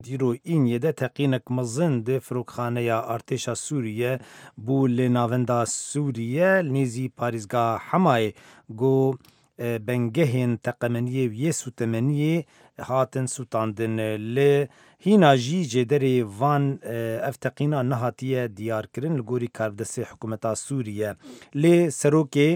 دیرو این یده تقینک مزن ده فروکخانه یا ارتشا سوریه بو لناوندا سوریه نیزی پاریزگاه همای گو بنگهین تقمنیه و یه سوتمنیه هاتن سوتاندن لی هینا جی جدری وان افتقینا نهاتیه دیار کرن لگوری کاردسی حکومتا سوریه لی سروکه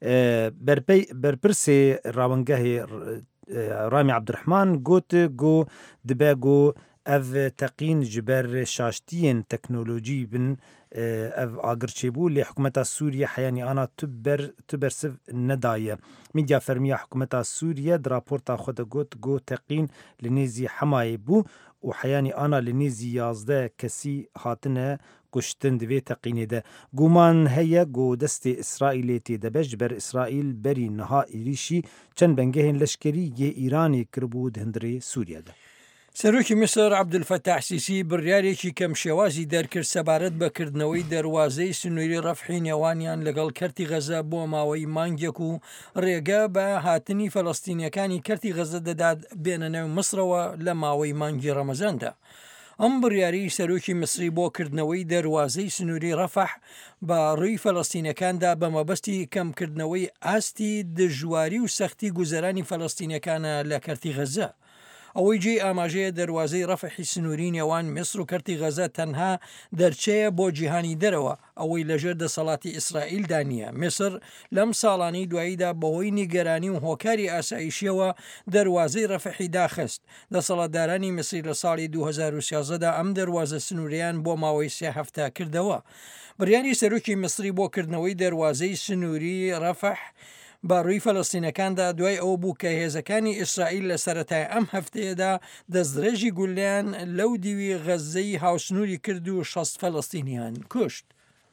برپرس راونگه رامي عبد الرحمن قوت جو دباغو اف تقين جبر شاشتين تكنولوجي بن اف اغرچيبو لحكومة سوريا حياني انا تبرسف نداية ميديا فرمية حكومة سوريا درابورتا خود قوت جو تقين لنيزي حماي بو وحياني انا لنيزي يازده كسي هاتنه کشتن دوی تقینه ده گومان هیا گو دست اسرائیل تی دبج بر اسرائیل بری نها ایریشی چند بنگهن لشکری یه ایرانی کربود هندری سوریه ده. سەرۆکی میسر عەبدولفەتاح سیسی بڕیارێکی کەم شێوازی دەرکرد سەبارەت بەکردنەوەی دەواازەی سنووری ڕەفحی نێوانیان لەگەڵ کەرتی غەزە بۆ ماوەی مانگێک و ڕێگە بە هاتنی فەڵەستینیەکانی کەرتی غەزە دەدات بێنە نێو مسرەوە لە ماوەی مانگی ڕەمەزاندا. ئەم بڕیاری سەرۆکی میسری بۆ کردنەوەی دەواازەی سنووری ڕەفح بە ڕووی فەڵەستینەکاندا بە مەبەستی کەمکردنەوەی ئاستی دژواری و سەختی گوزەرانی فەڵەستینەکانە لە کەرتی غەزە. ئەوەی جێ ئاماژەیە دەواازەی ڕەفحی سنووری نێوان میسر و کەرتی غەزە تەنها دەرچەیە بۆ جیهانی دەرەوە ئەوەی لەژێر دەسەڵاتی ئیسرائیلدا نییە. میسر لەم ساڵانی دواییدا بەهۆی نیگەرانی و هۆکاری ئاسایشیەوە دەواازەی ڕەفحی داخست. دەسەڵاتدارانی میسری لە ساڵی 2013دا ئەم دەواازە سنووریان بۆ ماوەی 3 هەفتە کردەوە. بڕیاری سەرۆکی میسری بۆ کردنەوەی دەواازەی سنووری ڕەفح باڕووی فەڵەستینەکاندا دوای ئەو بوو کە هێزەکانی ئیسرائیل لە سەرەتای ئەم هەفتەیەدا دەستدرێژی گولیان لەو دیوی غەزەی هاوسنووری کرد و 6 فەڵەستینیان کوشت.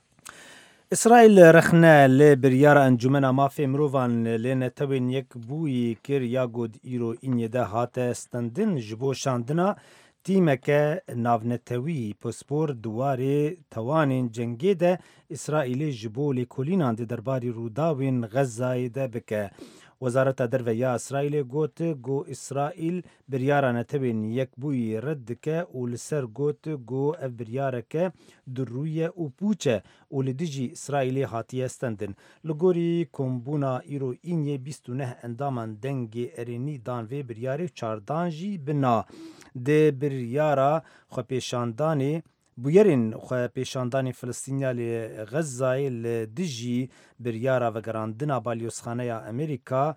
اسرائیل رخنه لی بریار انجمن مافی مروان لینتوین یک بوی کر یا گود ایرو اینی ده هاته استندن جبو شاندنا تیمک ناونتوی پسپور دواره توانین جنگی ده اسرائیل جبو لیکولینان ده درباری روداوین غزای ده بکه. وزارت درویا اسرائیل گوت گو اسرائیل بریارانه تبین یک بوی رد که و لسر گوت گو اف بریاره که درویه و پوچه و لدیجی اسرائیلی هاتی استندن. لگوری کمبونا ایرو اینیه 29 اندامان دنگ ارینی دانوی بریاره 14 جی بنا ده بریارا خو پیشاندانی بویرین خو پیشاندانی فلسطینیا لی غزای لدیجی بریارا وگراندنا بالیوسخانه امریکا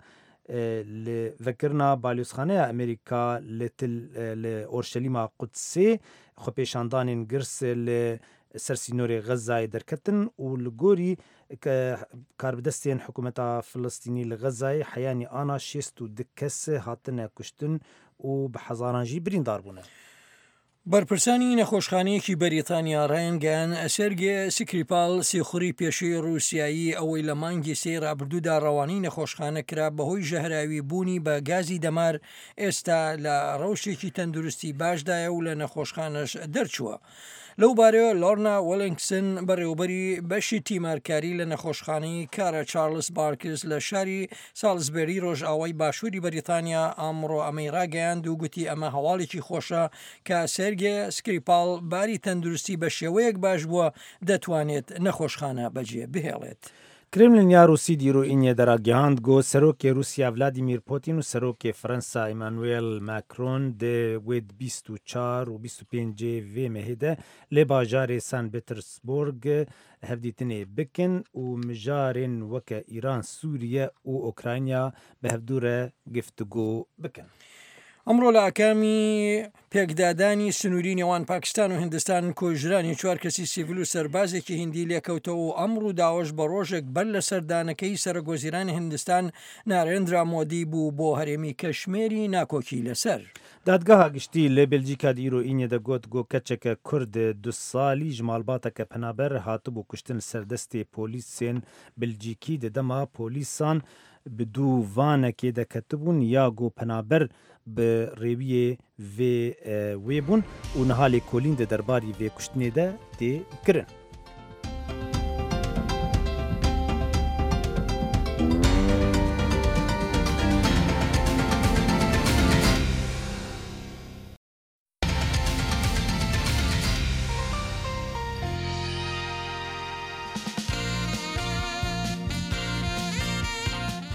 وکرنا بالیوسخانه امریکا لأورشلیم قدسی خو پیشاندانین گرس سرسینور غزای درکتن و لگوری کاربدستین حکومت فلسطینی لغزای حیانی آنا شیست و دکس هاتن کشتن و بحزارانجی بریندار بونه. بەرپرسانی نەخۆشخانەیەکی بەریتانیا ڕایانگەیان سێرگێ سکریپال سێخوڕی پێشەی ڕووسیایی ئەوەی لە مانگی سێ ڕابردوودا ڕەوانەی نەخۆشخانە کرا بەهۆی ژەهراوی بوونی بە گازی دەمار ئێستا لە ڕەوشێکی تەندروستی باشدایە و لە نەخۆشخانەش دەرچووە. لەو بارەوە لۆرنا وەلینگسن بەڕێوەبەری بەشی تیمارکاری لە نەخۆشخانەی کارە چارلز بارکس لە شاری سالزبێری ڕۆژئاوای باشووری بەریتانیا ئامڕۆ ئەمەی ڕاگەیاند و گوتی ئەمە هەواڵێکی خۆشە کە سێرگێ سکریپال باری تەندروستی بە شێوەیەک باش بووە دەتوانێت نەخۆشخانە بەجێ بهێڵێت. کرملین روسی دیرو اینیه دراگیهاند گو سروک روسیا ولادیمیر پوتین و سروک فرانسا ایمانوئل ماکرون ده وید 24 و 25 وی مهده لباجار سان پترزبورگ هفدیتنه بکن و مجارن وک ایران سوریه و اوکراینیا به هفدور گفتگو بکن. ئەمڕۆ لە ئاکامی پێکدادانی سنووری نێوان پاکستان و هندستان کۆژرانی 4 کەسی سیڤیل و سەربازێکی هیندی لێکەوتەوە و ئەمڕوو داوەش بە ڕۆژێک بەر لە سەردانەکەی سەرۆکوەزیرانی هندستان نارێندرا مۆدی بوو بۆ هەرێمی کەشمێری ناکۆکی لەسەر. دادگاها گشتی لە بلژیکا دیرۆ ئینیە دەگوت گۆ کەچێکە کورد 2 سالی ژمالباتەکە پەنابەر هاتبوو کوشتن سەردەستی پۆلیسێن بلژیکی دەدەما پۆلیسان بدووانەکێ دەکەتبوون یا گۆ پەنابەر به ڕێویێ وێ بوون و نەهالێ کۆلین دە دەرباری vê کوشتنê de tê kirin.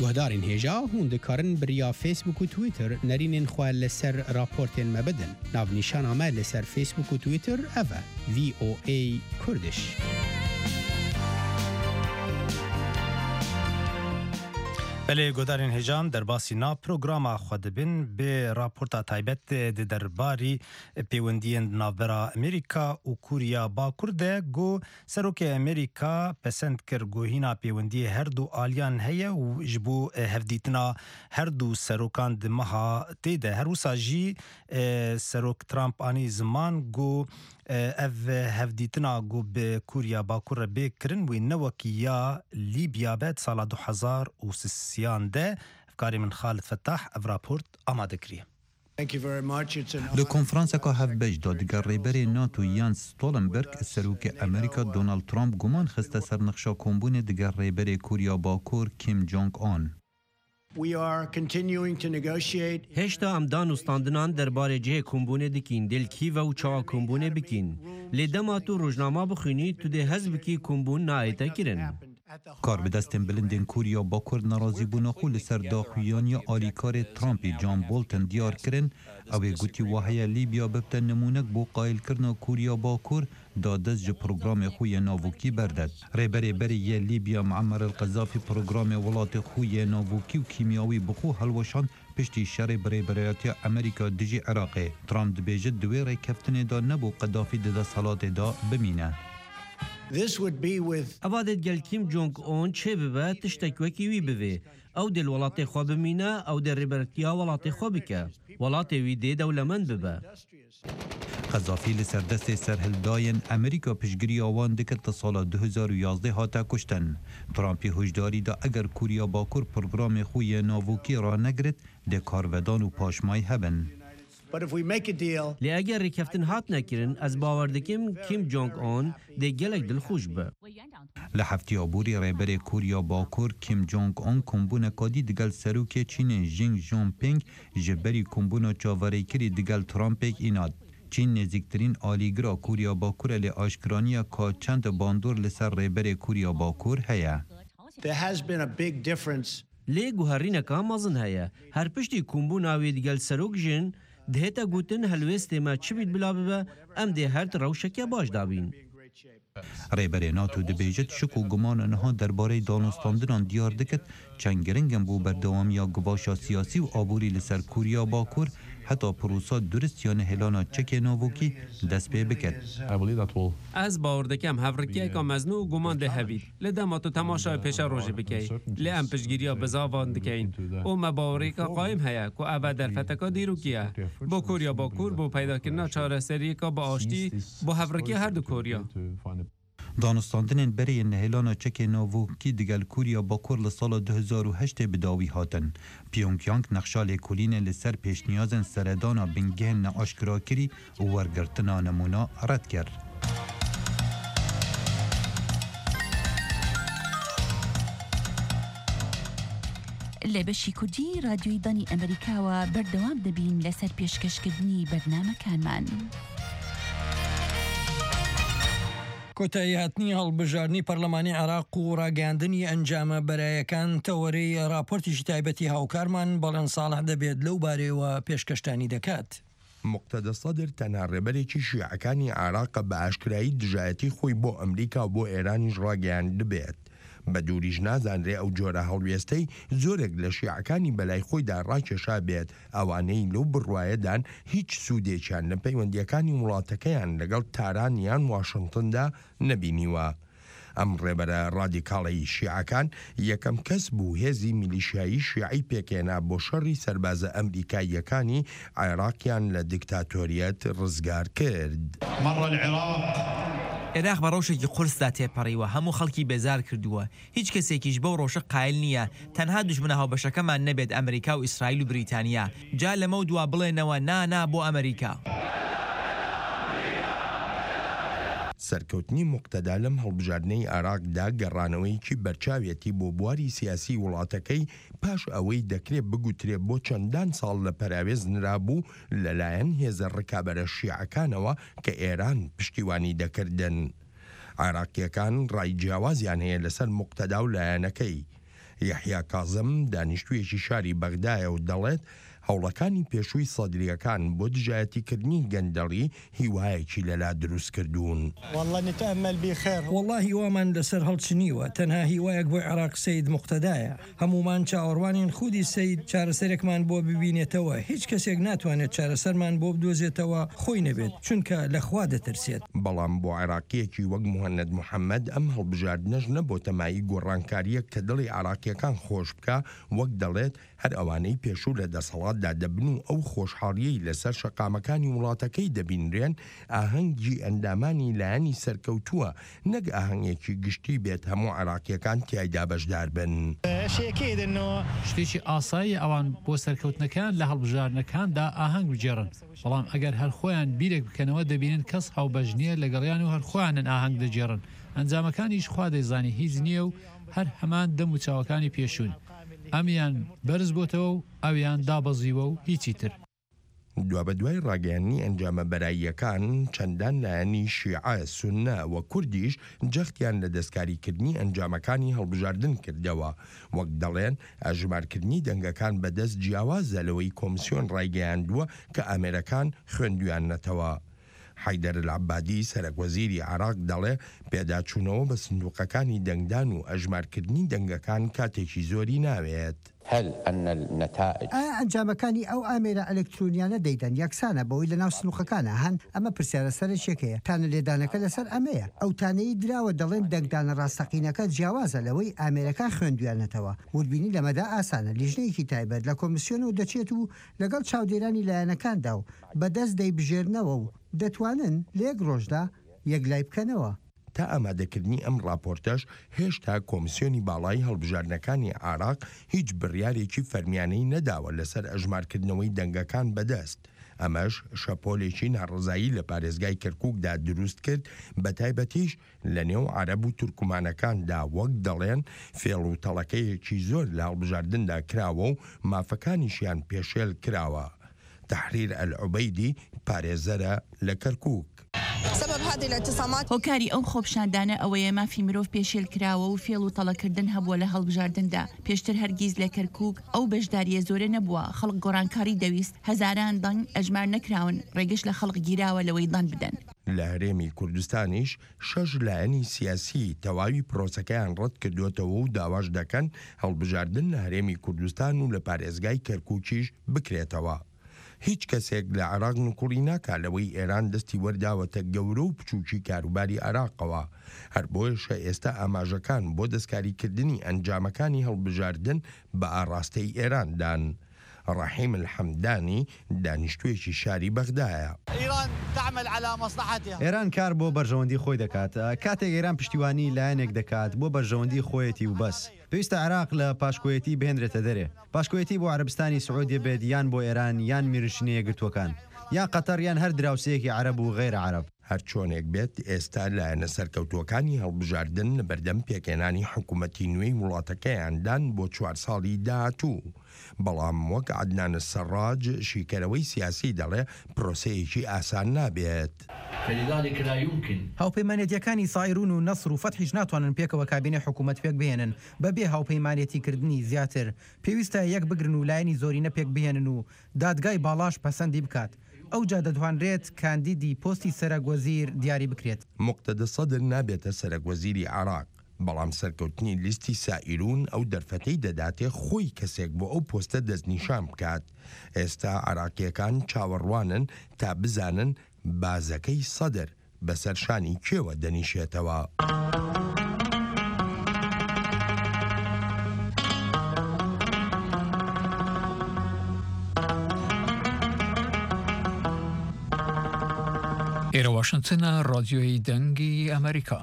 گهدارین هیجا هون دکارن بریا فیسبوک و تویتر نرینین خواه لسر راپورتین مبدن ناو نیشان آمد لسر فیسبوک و تویتر اوه VOA کردش. بله گودارین هجام در باسی نا پروگراما خود بین به راپورتا تایبت درباری پیوندین ناورا امریکا و کوریا باکور ده گو سروک امریکا پسند کر گوهینا پیوندی هر دو آلیان هیا و جبو هفدیتنا هر دو سروکان دمها تیده هر وساجی سروک ترامپ آنی زمان گو اف هفدیتنا گو به کوریا باکور بکرن و نوکیا لیبیا بد سال 2003 ده افکاری من خالد فتاح اف راپورت آماده کریه. لکنفرانس که هف بج دادگر ریبر ناتو یانس ستولنبرگ سروک امریکا دونالد ترامپ گمان خسته سر نقشا کمبون دگر ریبر کوریا باکور کیم جونگ آن. هشتا ام دانستاندنان درباره جه کمبونه دکین دل کی و چا کمبونه بکین لیدما تو روزنامه بخونی تو ده حزب کی کمبون نایتا کرن کار به دستن بلندین کوریا باکور ناراضی بونا خو لسر داخویانی آلیکار ترامپی جان بولتن دیار کرن اوی گوتی واهی لیبیا ببتن نمونک بو قایل کرنا کوریا باکور دادز جو پروگرام خوی ناووکی بردد ریبری بری یه لیبیا معمر القذافی پروگرام ولات خوی ناووکی و کیمیاوی بخو هلوشان پشتی شر بری بریاتی امریکا دجی عراقی ترامپ دبیجد دوی ری کفتن دا نبو قذافی دا صلات دا بمینه اوادت گل کیم جونگ اون چه ببه تشتک وکی وی بوه او دل ولات خواب مینه او در ریبرتیا ولات خواب که ولات وی ده دولمن ببه قذافی لسر دست سرهل داین امریکا پشگری آوان دکت تا سال 2011 هاتا کشتن ترامپی هشداری دا اگر کوریا باکور پروگرام خوی ناووکی را نگرد ده کارودان و پاشمای هبن لی اگر ریکفتن هات نکرن از باوردکیم کیم جونگ اون ده گلک دل خوش به لحفتی آبوری ریبر کوریا باکور کیم جونگ اون کمبون کادی دگل سروک چین جینگ جون پینگ جبری کمبون چاوری کری دگل ترامپک ایناد چین نزدیکترین آلیگرا کوریا باکور لی آشکرانیا که چند باندور لسر ریبر کوریا باکور هیا لی گوهرین که مازن هیا هر پشتی کمبون آوی دگل سروک جن دهتا گوتن هلوست ما چی بید بلا ببا ام ده هر روشکی باش دابین ریبر ناتو دبیجت شک و گمان انها درباره دانستاندنان دیار دکت چنگرنگم بو بردوامی یا گباشا سیاسی و آبوری لسر کوریا باکور حتی پروسا درست یا نهلانا چک ناووکی دست به بکد. از باوردکم هفرکیه که مزنو گمان ده هوید لدما تو تماشای پیش روژه بکی لی ام پشگیریا بزاوان دکین او مباوری که قایم هیا که اوه در فتکا دیرو کیه با کوریا باکور با پیدا کرنا چاره سری که با آشتی با هفرکیه هر دو کوریا دانستاندنین بری نهلانا چک ناووکی دگل کوریا باکور لسال 2008 بداوی هاتن. پیونگیانگ نقشال کلین لسر پیش نیازن سردانا بنگهن آشکرا کری و ورگرتنا نمونا رد کرد. لبشی کردی رادیوی دانی امریکا و بردوام دبین لسر پیشکشکردنی برنامه کان من. کۆتایی هاتنی هەڵبژاردننی پەرلەمانی عێراق و ڕاگەاندنی ئەنجامە بەرایەکان تەوەرەی راپۆرتیشی تایبەتی هاوکارمان بەڵێن ساڵح دەبێت لەو بارەیەوە پێشکەشتانی دەکات. مقتدە سەدر تەنها ڕێبەرێکی شیعەکانی عێراق بە ئاشکرایی دژایەتی خۆی بۆ ئەمریکا بۆ ئێرانیش ڕاگەیاند بێت. بە دووریش نازانرێ ئەو جۆرە هەڵوێستەی زۆرێک لە شیعەکانی بەلای خۆیدا ڕاکێشا بێت ئەوانەی لەو بڕوایەدان هیچ سوودێکیان لە پەیوەندیەکانی وڵاتەکەیان لەگەڵ تارانیان واشنگتندا نەبینیوە. ئەم ڕێبەرە ڕادیکاڵی شیعەکان یەکەم کەس بوو هێزی میلیشیایی شیعی پێکێنا بۆ شەڕی سەربازە ئەمریکاییەکانی عێراقیان لە دیکتاتۆریەت ڕزگار کرد. عێراق بە ڕۆژێکی قورسدا تێپەڕیوە هەموو خەڵکی بێزار کردووە هیچ کەسێکیش بەو ڕۆژە قایل نییە تەنها دوژمنە هاوبەشەکەمان نەبێت ئەمریکا و ئیسرائیل و بریتانیا جا لەمە و دوا بڵێنەوە نانا بۆ ئەمریکا. سەرکەوتنی مقتەدا لەم هەڵبژاردنەی عێراقدا گەڕانەوەیکی بەرچاوێتی بۆ بواری سیاسی وڵاتەکەی پاش ئەوەی دەکرێت بگوترێ بۆ چەندان ساڵ لە پەراوێز نرابوو لەلایەن هێزە ڕکابەرە شیعەکانەوە کە ئێران پشتیوانی دەکردن. عێراقیەکان ڕای جیاوازیان هەیە لەسەر مقتەدا و لایەنەکەی. یحیا کازم دانیشتوویەکی شاری بەغدایە و دەڵێت هەوڵەکانی پێشووی سەدریەکان بۆ دژایەتیکردنی گەندەڵی هیوایەکی لەلا دروست کردوون. والله وامان لەسەر هەڵچنیوە تەنها هیوایەک بۆ عێراق سەید موقتەدایە هەمومان چاوەڕوانین خودی سەید چارەسەرێکمان بۆ ببینێتەوە هیچ کەسێک ناتوانێت چارەسەرمان بۆ بدۆزێتەوە خۆی نەبێت چونکە لەخوا دەترسێت. بەڵام بۆ عێراقیەکی وەک موهەنەد محەممەد ئەم هەڵبژاردنەش نەبۆتە مایی گۆڕانکاریەک کە دڵی عراقیەکان خۆش بکە وەک دەڵێت هەر ئەوانەی پێشوو لە دەسەڵاتدا دەبن و ئەو خۆشحاڵیەی لەسەر شەقامەکانی وڵاتەکەی دەبینرێن ئاهەنگی ئەندامانی لایەنی سەرکەوتووە نەک ئاهەنگێکی گشتی بێت هەموو عراقیەکان تیایدا بەشدار بن. شتێکی ئاسایی ئەوان بۆ سەرکەوتنەکان لە هەڵبژارنەکاندا ئاهەنگ بجێڕن بەڵام ئەگەر هەر خۆیان بیرێک بکەنەوە دەبینن کەس هاوبەژنیە لەگەڵیان و هەرخۆیانن ئاهەنگ دەجێڕن ئەنجامەکانیش خوا دەیزانی هیچ نییە و هەر هەمان دەم و چاوەکانی پێشون ئەمیان بەرز بۆتەوە و ئەویان دابەزیوە و هیچی تر. دوا بە دوای ڕاگەیاندنی ئەنجامە بەراییەکان چەندان لایەنی شیعە سونە و کوردیش جەختیان لە دەستکاریکردنی ئەنجامەکانی هەڵبژاردن کردەوە وەک دەڵێن ئاژمارکردنی دەنگەکان بەدەست جیاوازە لەوەی کۆمسیۆن ڕایگەیاندووە کە ئامێرەکان خوێندویانەتەوە. حیدەر العەبادی سەرۆکوەزیری عێراق دەڵێ پێداچوونەوە بە سندوقەکانی دەنگدان و ئەژمارکردنی دەنگەکان کاتێکی زۆری ناوێت. ئەنجامەکانی ئەو ئامێرە ئەلکترۆنیانە دەیدەن یەکسانە بەوەی لە ناو سنووقەکانە هەن ئەمە پرسیارە سەرچێکەیە تانە لێدانەکە لەسەر ئەمەیە ئەو تانەی دراوە دەڵێن دەنگدانە ڕاستەقینەکە جیاوازە لەوەی ئامێرەکان خوێندویانەتەوە وردبینی لەمەدا ئاسانە لیژنەیەکی تایبەت لە کۆمیسیۆنەوە دەچێت و لەگەڵ چاودێرانی لایەنەکاندا و بەدەست دەیبژێرنەوە و دەتوانن لە یەک ڕۆژدا یەکلای بکەنەوە. تا ئامادەکردنی ئەم راپۆرتەش هێشتا کۆمیسیۆنی باڵای هەڵبژاردنەکانی عێراق هیچ بڕیارێکی فەرمیانەی نەداوە لەسەر ئەژمارکردنەوەی دەنگەکان بەدەست. ئەمەش شەپۆلێکی ناڕزایی لە پارێزگای کەرکووکدا دروست کرد بە تایبەتیش لە نێو عەرەب و تورکمانەکاندا وەک دەڵێن فێڵ و تەڵەکەیەکی زۆر لە هەڵبژاردندا کراوە و مافەکانیشیان پێشێل کراوە. تحریر العوبەیدی پارێزەرە لە کەرکووک. هۆکاری ئەو خۆپشاندانە ئەوەیە مافی مرۆڤ پێشێل کراوە و فێڵ و تەڵەکردن هەبووە لە هەڵبژاردندا پێشتر هەرگیز لە کەرکووک ئەو بەشداریە زۆرە نەبووە خەڵک گۆڕانکاری دەویست هەزاران دەنگ ئەژمار نەکراون ڕێگەش لە خەڵک گیراوە لەوەی دەنگ بدەن. لە هەرێمی کوردستانیش 6 لایەنی سیاسی تەواوی پرۆسەکەیان ڕەت کردوێتەوە و داواش دەکەن هەڵبژاردن لە هەرێمی کوردستان و لە پارێزگای کەرکووکیش بکرێتەوە. هیچ کەسێک لە عێراق نوقوڵی ناکا لەوەی ئێران دەستی وەرداوەتە گەورە و بچووکی کاروباری عێراقەوە هەر بۆیشە ئێستا ئاماژەکان بۆ دەستکاریکردنی ئەنجامەکانی هەڵبژاردن بە ئاڕاستەی ئێراندان. ڕەحیم الحەمدانی دانیشتوویەکی شاری بەغدایە. ئێران کار بۆ بەرژەوەندی خۆی دەکات کاتێک ئێران پشتیوانی لایەنێک دەکات بۆ بەرژەوەندی خۆیەتی و بەس پێویستە عێراق لە پاشکۆیەتی بهێنرێتە دەرێ پاشکۆیەتی بۆ عەرەبستانی سعودیە بێت یان بۆ ئێران یان میرنشینە یەکگرتووەکان یان قەتەر یان هەر دراوسەیەکی عەرەب و غەیرە عەرەب. هەر چۆنێک بێت ئێستا لایەنە سەرکەوتووەکانی هەڵبژاردن لە بەردەم پێکێنانی حکوومەتی نوێی وڵاتەکەیاندان بۆ 4 ساڵی داهاتوو. بەڵام وەک عەدنان السەڕاج شیکەرەوەی سیاسی دەڵێ پرۆسەیەکی ئاسان نابێت. هاوپەیمانێتیەکانی سایرون و نەسر و فەتحیش ناتوانن پێکەوە کابینە حکوومەت پێک بهێنن بەبێ هاوپەیمانێتیکردنی زیاتر پێویستە یەک بگرن و لایەنی زۆرینە پێک بهێنن و دادگای باڵاش پەسەندی بکات. ئەو جا دەتوانرێت کاندیدی پۆستی سەرۆکوەزیر دیاری بکرێت. موقتەدە سەدر نابێتە سەرۆکوەزیری عێراق بەڵام سەرکەوتنی لیستی سائیرون ئەو دەرفەتەی دەداتێ خۆی کەسێک بۆ ئەو پۆستە دەستنیشان بکات. ئێستا عێراقیەکان چاوەڕوانن تا بزانن بازەکەی سەدر بەسەر شانی کێوە دەنیشێتەوە. ئێرە واشنگتنە ڕادیۆی دەنگی ئەمریکا.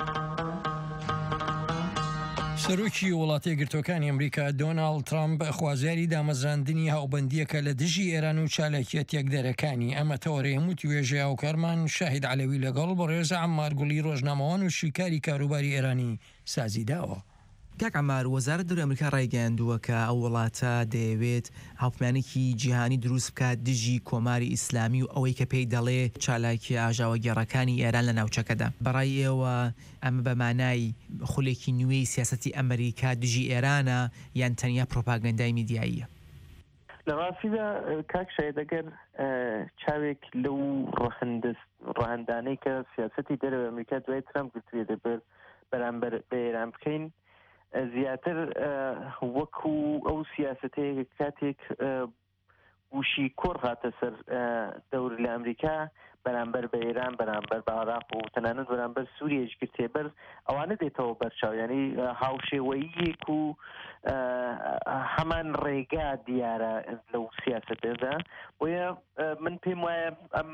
سەرۆکی وڵاتە یەکگرتووەکانی ئەمریکا دۆناڵد ترامپ خوازیاری دامەزراندنی هاوبەندیەکە لە دژی ئێران و چالاکیەت یەکدەرەکانی ئەمە تەوەرەی هەموو توێژێ هاوکارمان شاهید عەلەوی لەگەڵ بە ڕێزە عەمار گوڵی ڕۆژنامەوان و شیکاری کاروباری ئێرانی سازیداوە. کاک عەمار وەزارەت دەروی ئەمریکا ڕایگەیاندووە کە ئەو وڵاتە دەیەوێت هاوپەیمانێکی جیهانی دروست بکات دژی کۆماری ئیسلامی و ئەوەی کە پێی دەڵێ چالاکی ئاژاوە گێڕەکانی ئێران لە ناوچەکەدا. بەڕای ئێوە ئەمە بە مانای خولێکی نوێی سیاسەتی ئەمریکا دژی ئێرانە یان تەنیا پرۆپاگەندای میدیاییە؟ لە ڕاستیدا کاک شاید ئەگەر چاوێک لەو ڕەهەندانەی کە سیاسەتی دەرەوە ئەمریکا دوای ترامپ گرتوویە دەبێت بەرامبەر بە ئێران بکەین زیاتر وەکو ئەو سیاسەتەیە کاتێک وشی کۆڕ هاتە سەر دەور لە ئەمریکا بەرامبەر بە ئێران بەرامبەر بە عێراق و تەنانەت بەرامبەر سووریەش گرتێ بەر ئەوانە دێتەوە بەرچاو ینی هاوشێوەییەک و هەمان ڕێگا دیارە لەو سیاسەتێدا بۆیە من پێم وایە ئەم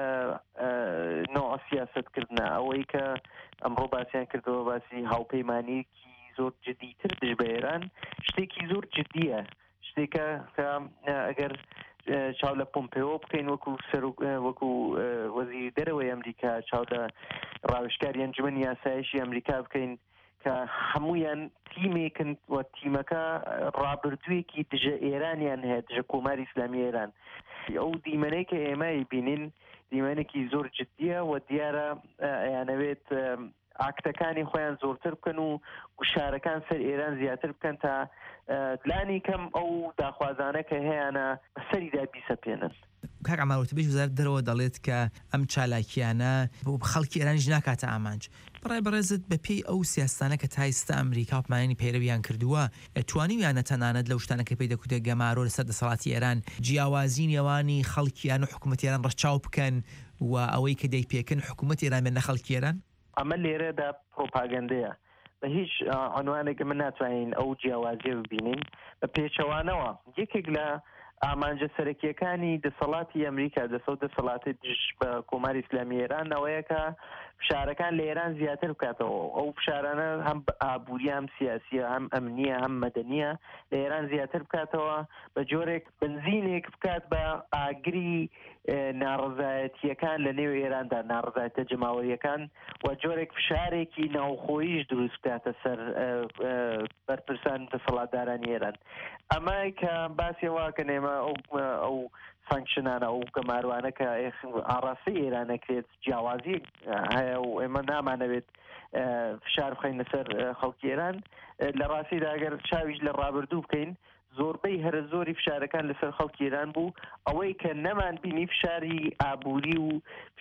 نوع سیاسەتکردنە ئەوەی کە ئەمڕۆ باسییان کردەوە باسی هاوپەیمانیەکی زۆر جدیتر دژ بە ئێران شتێکی زۆر جدیە شتێکە کە ئەگەر چاو لە پۆمپێۆ بکەین وەکو وەزیری دەرەوەی ئەمریکا چاو لە ڕاوشکاری ئەنجومەنی یاسایشی ئەمریکا بکەین کە هەمویان تیمێکن و تیمەکە ڕابردوویەکی دژە ئێرانیان هەیە دژە کۆماری ئیسلامی ئێران ئەو دیمەنەی کە ئێمە بینین دیمەنێکی زۆر جدیە و دیارە ئەیانەوێت ئاکتەکانی خۆیان زۆرتر بکەن و گوشارەکان سەر ئێران زیاتر بکەن تا لانی کەم ئەو داخوازانە کە هەیەە بەسەریدا بیسەپێنن. کاک عەمار بێژ وزارەت دەرەوە دەڵێت کە ئەم چالاکیانە بۆ خەڵکی ئێرانیش ناکاتە ئامانج. بەڕای بەڕێزت بە پێی ئەو سیاستانە کە تا ئێستا ئەمریکا پمانانی پەیرەویان کردووە توانیویانە تەنانەت لەو شتانەکە پێی دەکوتێت گەمارۆ لەسەر دەسەڵاتی ئێران جیاوازی نێوانی خەڵکیان و حکوومەتی ئێران ڕەچاو بکەن و ئەوەی کە دەی پێکن حکوومەتی ئێران بێنە خەڵکی ئێران؟ ئەمە لێرەدا پرۆپاگەندەیە بە هیچ عنوانێک من ناتوانین ئەو جیاوازیە ببینین بە پێچەوانەوە یەکێک لە ئامانجە سەرەکیەکانی دەسەڵاتی ئەمریکا دەسەڵاتی دژ بە کۆماری ئیسلامی ئێران ئەوەیە کە فشارەکان لە ئێران زیاتر بکاتەوە ئەو فشارانە هەم ئابووری هەم سیاسیە هەم ئەمنیە هەم مەدەنیە لە ئێران زیاتر بکاتەوە بە جۆرێک بنزینێک بکات بە ئاگری ناڕزایەتیەکان لە نێو ئێراندا ناڕزایەتە جەماوەریەکان و جۆرێک فشارێکی ناوخۆییش دروست بکاتە سەر بەرپرسان دەسەڵاتدارانی ئێران ئەمە کە باسیەوە نێمە ئەو فانکشنانە ئەو گەماروانە کە ئاڕاستی ئێرانەکرێت جیاوازی هەیە و ئێمە نامانەوێت فشار بخەین لەسەر خەڵکی ئێران لە ڕاستیدا ئەگەر چاویش لە ڕابردوو بکەین زۆربەی هەرە زۆری فشارەکان لەسەر خەڵکی ئێران بوو ئەوەی کە نەمان بینی فشاری ئابووری و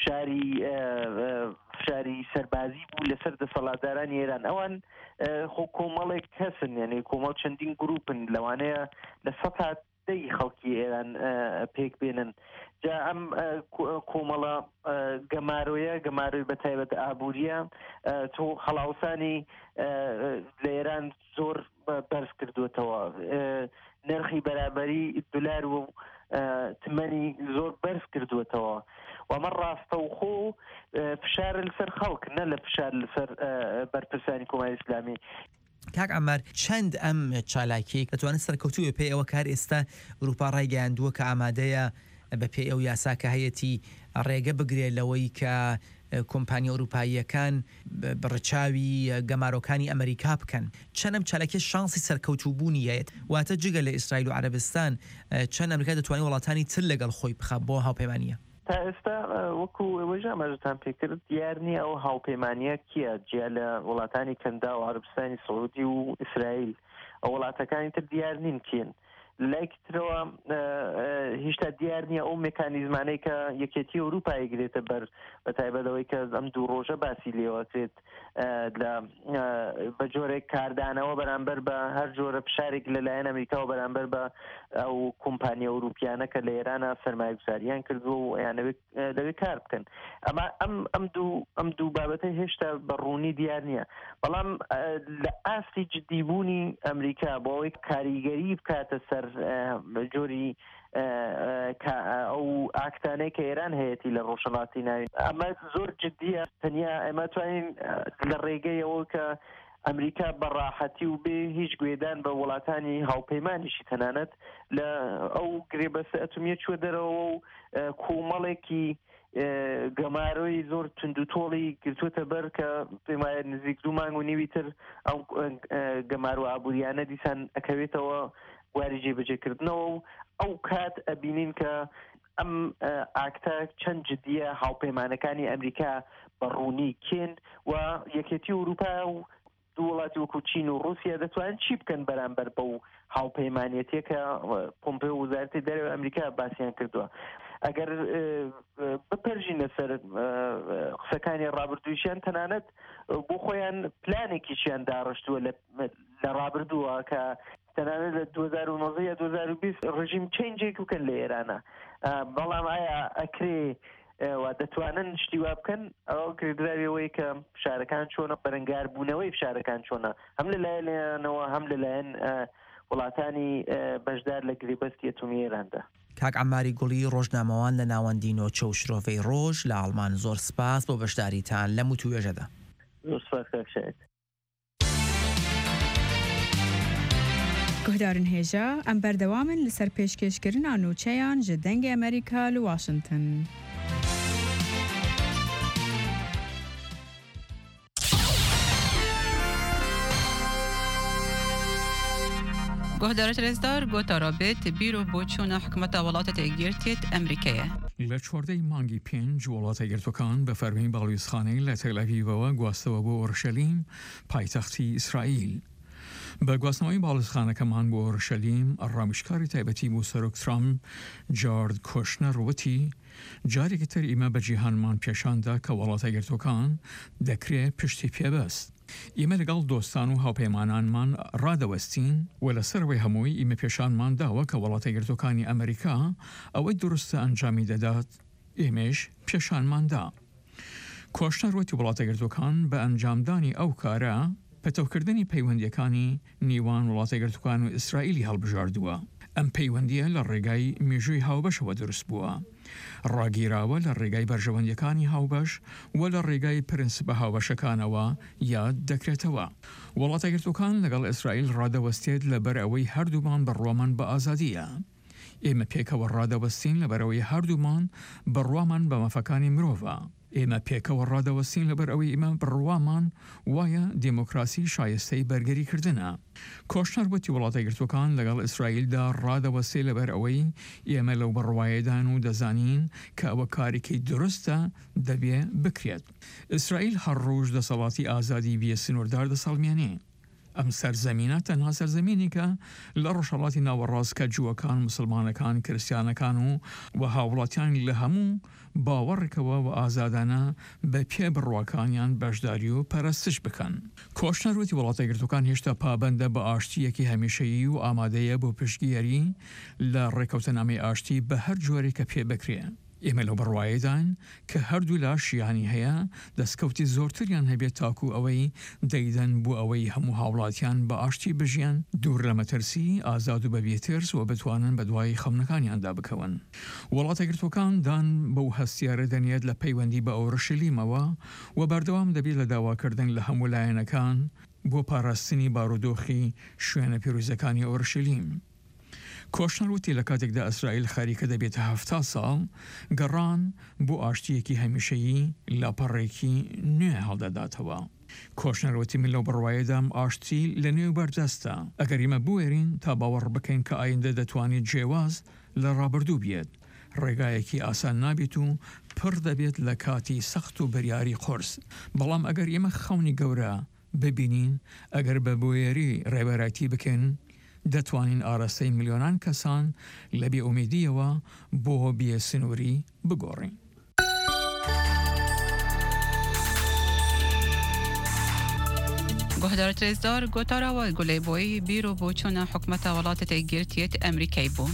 فشاری سەربازی بوو لەسەر دەسەڵاتدارانی ئێران ئەوان خۆ کۆمەڵێک هەسن یعنی کۆمەڵ چەندین گروپن لەوانەیە لە سەد خەڵکی ئێران پێک بێنن جا ئەم کۆمەڵە گەماروی بەتایبەت ئابووریە تۆ خەڵاوسانی لە ئێران زۆر بەرز کردوێتەوە نرخی بەرابەری دولار و تمەنی زۆر بەرز کردوێتەوە وەمە ڕاستەوخۆ فشار لەسەر خەڵک نە لە فشار لەسەر بەرپرسانی کۆماری ئیسلامی. کاک عەمار چەند ئەم چالاکیەک دەتوانێت سەرکەوتووە پێی ئەوە کار ئێستا ئەوروپا ڕایگەیاندووە کە ئامادەیە بە پێی ئەو یاسا کە هەیەی ڕێگە بگرێت لەوەی کە کۆمپانیا ئەوروپاییەکان بڕچاوی گەمارۆکانی ئەمریکا بکەن چەندەم چالاکیە شانسی سەرکەوتوبوونی هەیەت واتە جگە لە ئیسرائیل و عەرەبستان چەند ئەمریکا دەتوانێت وڵاتانی تر لەگەڵ خۆی بخات بۆ هاوپەیمانیە تا ئێستا وەکو ئێوەژە ئاماژەتان پێکرد دیار نییە ئەو هاوپەیمانیە کیە جیا لە وڵاتانی کەندا و عەرەبستانی سەعودی و ئیسرائیل ئەو وڵاتەکانی تر دیار نین کێن لایک ترەوە هیچتا دیار نییە ئەو مێکانیزمانەی کە یەکێتی ئەوروپای گرێتە بەر بەتایبەتەوەی کە ئەم دوو ڕۆژە باسی لێوەکرێت بە جۆرێک کاردانەوە بەرامبەر بە هەر جۆرە فشارێک لەلایەن ئەمریکا و بەرامبەر بە ئەو کۆمپانیا ئەوروپیانە کە لە ئێرانە سەرمایه‌گوزاریان کردووە و یانەوێت لەوێ کار بکەن ئەمە ئەم دوو بابەتە هێشتا بەڕوونی دیار نییە بەڵام لە ئاستی جدیبوونی ئەمریکا بۆ ئەوەی کاریگەری بکاتە سەر جۆری ئەو ئاکتانەی کە ئێران هەیەی لە ڕۆژهەڵاتی ناوین ئەمە زۆر جدیە تەنیا ئێمە توانین لە ڕێگەیەوە کە ئەمریکا بەڕاحەتی و بێ هیچ گوێدان بە وڵاتانی هاوپەیمانیشی تەنانەت لە ئەو گرێبەسە ئەتومیە چوە دەرەوە و کۆمەڵێکی گەمارۆی زۆر تونند و تۆڵی گرتووەتە بەر کە پێم وایە نزیک 2 مانگ و نیوی تر ئەو گەمار و ئابووریانە دیسان ئەکەوێتەوە واری جێبەجێکردنەوە و ئەو کات ئەبینین کە ئەم ئاکتە چەند جدیە هاوپەیمانەکانی ئەمریکا بەڕوونی کێن و یەکێتی ئەوروپا و دوو وڵاتی وەکو چین و رووسیا دەتوانن چی بکەن بەرامبەر بەو هاوپەیمانێتیە کە پۆمپێ و وزارەتی دەرەوەی ئەمریکا باسییان کردووە. ئەگەر بپەرژینە سەر قسەکانی ڕابردوویشیان تەنانەت بۆ خۆیان پلانێکیشیان داڕشتووە لە ڕابردووە کە تەنانەت لە 2019 یا 2020 ڕژیم چێنجێک بکەن لە ئێرانە. بەڵام ئایا ئەکرێ و دەتوانن شتی وا بکەن ئەو کردراویەوەی کە فشارەکان چۆنە بەرەنگار بوونەوەی فشارەکان چۆنە هەم لەلایەنەوە هەم لەلایەن وڵاتانی بەشدار لە گرێبەستی ئەتۆمی ئێراندا. کاک عەماری گوڵی ڕۆژنامەوان لە ناوەندی نۆچە و شرۆڤەی ڕۆژ لە ئاڵمان زۆر سپاس بۆ بەشداریتان لەم وتووێژەدا. زۆر سپاس کاک شاید. گۆدارن هێژە ئەم بەردەوامن لەسەر پێشکەشکردنا نوچەیان ji dengê ئەمریکا li Washington. گۆدارە رێزدار گۆتا رابط بیرۆ بۆ چوونە حکومەتە وڵاتە تێگیرتێت ئەمریکایە. لە چواردەی مانگی 5 وڵاتە یەکگرتوەکان بە فەرمی باڵویزخانەی لە تەلەڤیڤەوە گواستەوە بۆ ئۆرشەلیم پایتەختی ئیسرائیل. بە گواستنەوەی باڵوزخانەکەمان بۆ ئۆرشەلیم ڕامشکاری تایبەتی بۆ سەرۆک ترامپ جارد کۆشنەر وتی جارێکی تر ئێمە بە جیهانمان پێشاندا کە وڵاتە یەکگرتوەکان دەکرێت پشتی پێبەست. ئێمە لەگەڵ دۆستان و هاوپەیمانانمان ڕادەوەستین و لەسەرەوەی هەمووی ئێمە پێشانمان داوە کە وڵاتە یەکگرتوەکانی ئەمریکا ئەوەی دروستە ئەنجامی دەدات ئێمەش پێشانماندا. کۆشنەر وتی وڵاتە یەکگرتوەکان بە ئەنجامدانی ئەو کارە پەتەوکردنی پەیوەندیەکانی نێوان وڵاتە یەکگرتوەکان و ئیسرائیلی هەڵبژاردووە. ئەم پەیوەندیە لە ڕێگای مێژووی هاوبەشەوە دروست بووە. ڕاگیراوە لە ڕێگای بەرژەوەندیەکانی هاوبەش و لە ڕێگای پرنسپە هاوبەشەکانەوە یاد دەکرێتەوە. وڵاتە یەکگرتوەکان لەگەڵ ئیسرائیل ڕادەوەستێت لەبەر ئەوەی هەردوومان بڕوامان بە ئازادیە. ئێمە پێکەوە ڕادەوەستین لەبەرەوەی هەردوومان بڕوامان بە مەفەکانی مرۆڤە. ئێمە پێکەوە ڕادەوەستین لەبەر ئەوەی ئێمە بڕوامان وایە دموکراسی شایستەی بەرگەریکردنە. کۆشنەر وتی وڵاتە یەکگرتوەکان لەگەڵ ئیسرائیلدا ڕادەوەستێ لەبەر ئەوەی ئێمە لەو بڕوایەدان و دەزانین کە ئەوە کارێکی دروستە دەبێ بکرێت. ئیسرائیل هەر ڕۆژ دەسەڵاتی ئازادی بێ سنووردار دەسەڵمێنێ. ئەم سەرزەمینە تەنها سەرزەمینێکە لە ڕۆژهەڵاتی ناوەڕاست کە جووەکان مسلمانەکان کریستیانەکان و هاوڵاتیان لە هەموو باوەڕێکەوە و ئازادانە بە پێ بڕواکانیان بەشداری و پەرستش بکەن. کۆشنەر وتی وڵاتە یەکگرتوەکان هێشتا پابەندە بە ئاشتیەکی هەمیشەیی و ئامادەیە بۆ پشتگیری لە ڕێکەوتەنامەی ئاشتی بە هەر جۆرێکە پێ بکرێ. ئێمە لەو بڕوایەدان کە هەردوو لاشیانی هەیە دەستکەوتی زۆرتریان هەبێت تاکو ئەوەی دەیدەن بۆ ئەوەی هەموو هاوڵاتیان بە ئاشتی بژیان دوور لە مەترسی ئازاد و بەبێترس و بتوانن بە دوای خەونەکانیاندا بکەون. وڵاتە یەکگرتوەکان دان بەو هەستیارە دەنێت لە پەیوەندی بە ئۆرشەلیمەوە و بەردەوام دەبێت لە داواکردن لە هەموو لایەنەکان بۆ پاراستنی بارودۆخی شوێنە پیرۆزەکانی ئۆرشەلیم. کۆشنەر وتی لە کاتێکدا ئیسرائیل خەریکە دەبێتە 70 ساڵ گەڕان بۆ ئاشتیەکی هەمیشەیی لاپەڕێکی نوێ هەڵدەداتەوە. کۆشنەر وتی من لەو بڕوایەدام ئاشتی لە نوێ بەردەستە. ئەگەر ئێمە بوێرین تا باوەڕ بکەین کە ئایندە دەتوانێت جێواز لە ڕابردوو بێت. ڕێگایەکی ئاسان نابێت و پڕ دەبێت لە کاتی سەخت و بەریاری قورس. بەڵام ئەگەر ئێمە خەونی گەورە ببینین ئەگەر بە بوێری ڕێبەرایەتی بکەن دەتوانین ئاراستەی میلیۆنان کەسان لە بێئومیدیەوە بۆ بێ سنووری بگۆڕین. گۆهدارە رێزدار گۆتاراوە گولەی بۆی بیرۆ بۆ چوونە حکومەتە وڵاتە تێگیرتێت ئەمریکای بوو.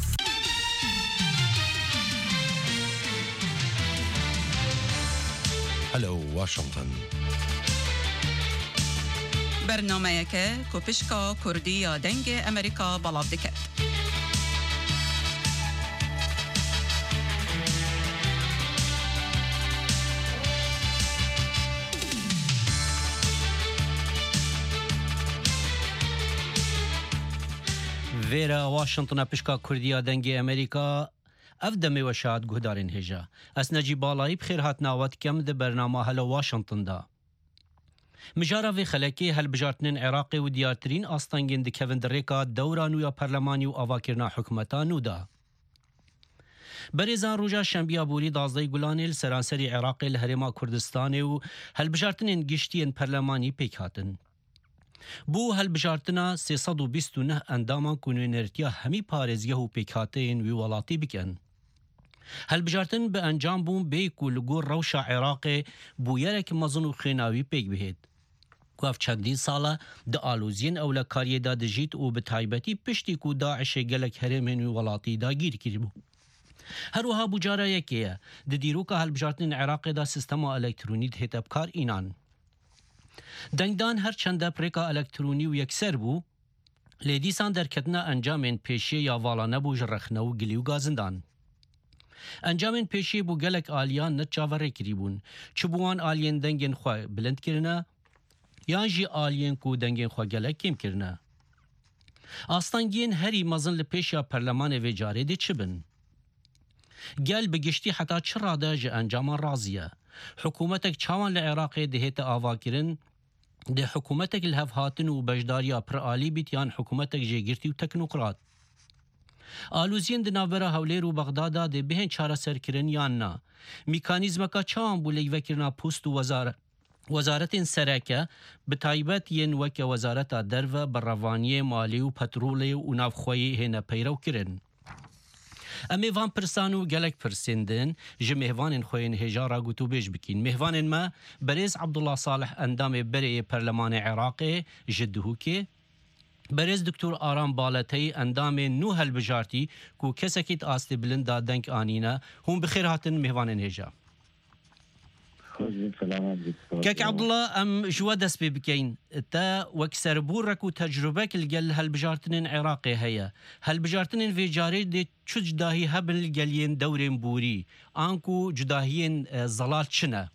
هەلو واشنگتن. بەرنامەیەکە کۆپشکا کوردی یا دەنگی ئەمریکا بەڵاو دەکات. Vêra Washington'a pişka Kurdiya dengê Amerîka اف دمه و شاد گهدارین هجا اس نجی بالایی بخیر هات ناوت کم ده برنامه هلا واشنطن دا مجارا في خلکی هل بجارتنین عراقی و دیارترین آستانگین ده کوین دریکا دورانو یا پرلمانی و آواکرنا حکومتانو دا برزان روجا شنبیا بوری دازده گلانیل سرانسری عراقی لهرما کردستانی و هل بجارتنین گشتین پرلمانی پیک هاتن بو هل بجارتنا 329 اندامان کنوینرتیا همی پارزیه و پیکاتین وی ولاتی بکن. هل بجارتن به انجام بون بیکو لگور روشا عراقی بو یرک مزن و خیناوی پیک بهید. گفت چندین ساله ده آلوزین اولا کاری دا دجیت و به تایبتی پشتی کو داعش گلک هرمین وی ولاتی دا گیر کری بو. هر وها بجاره یکیه ده دیروکا هل بجارتن عراقی دا سیستما الکترونی ده هتبکار اینان. دنگدان هر چند پریکا الکترونی و یکسر بو لیدیسان در کتنا انجامین پیشی یا والا نبو جرخنه و گلی و گازندان. انجامین پیشی بو گلک آلیان نت جاوره کری بون چبوان آلین دنگین خواه بلند کرنه یا جی آلین کو دنگین خواه گلک کم کرنه. آستانگین هری مزن لپیش یا پرلمان و جاره ده چه بن؟ گل بگشتی حتا چرا ده جه انجامان رازیه. حکومتك چاوان لعراقي دهيت آواكرن ده حكومتك الهفهاتن و بجداريا پرآلي بيتيان حكومتك جيگرتي و تكنوقرات آلوزين دنابرا هولير و بغدادا ده بهن چارة سركرن ياننا ميكانيزمكا چاوان بو ليوكرنا پوست و وزارت سرکه به تایبت ین وک وزارت درو بروانی مالی و پترولی و نافخوی هنه پیرو کرن. امی وان پرسانو گلک پرسندن جه مهوان خوین هجارا گوتو بیش بکین. مهوان ما برز عبدالله صالح اندام بری پرلمان عراقی جدهو که برز دکتور آرام بالتی اندام نو هل بجارتی کو کسکیت آستی بلندا دنک آنینا هم بخیر هاتن مهوان هجا. كاك عبد الله ام جوا دس بكين تا وكسر بورك وتجربك الجل هالبجارتنين عراقي هيا هالبجارتنين في جاري دي شو جداهي هبل الجلين دورين بوري انكو جداهيين زلال شنا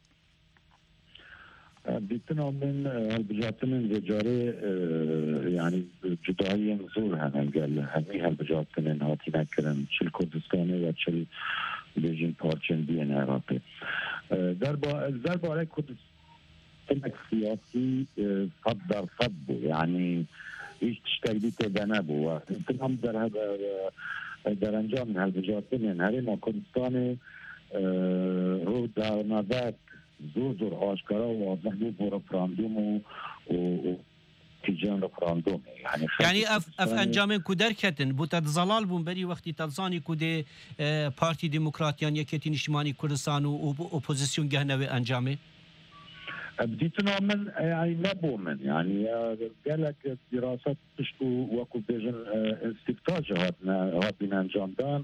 بيتنا من هالبجارتنين في جاري يعني جداهيين زور هالجل همي هالبجارتنين هاتينا كرن شل كردستاني وشل بيجين بارچن بين عراقي درباره کردستان سیاسی صد در صد بو یعنی هیچ تشکیلی که نبود و تمام در انجام هالبجارتنین هرما کردستان رو در نظر زور آشکارا و واضح بود رفراندوم و تیجان رفراندوم يعني اف انجام كودر كتن بوتد زلال بون بري وقتي تلزاني كودي بارتي ديمقراطيان يكتي نشماني كردستان و اوبوزيسيون جهنوي انجامي بديتنا من يعني نبو من يعني قالك دراسات تشتو وكو بيجن استفتاج هاتنا انجام دان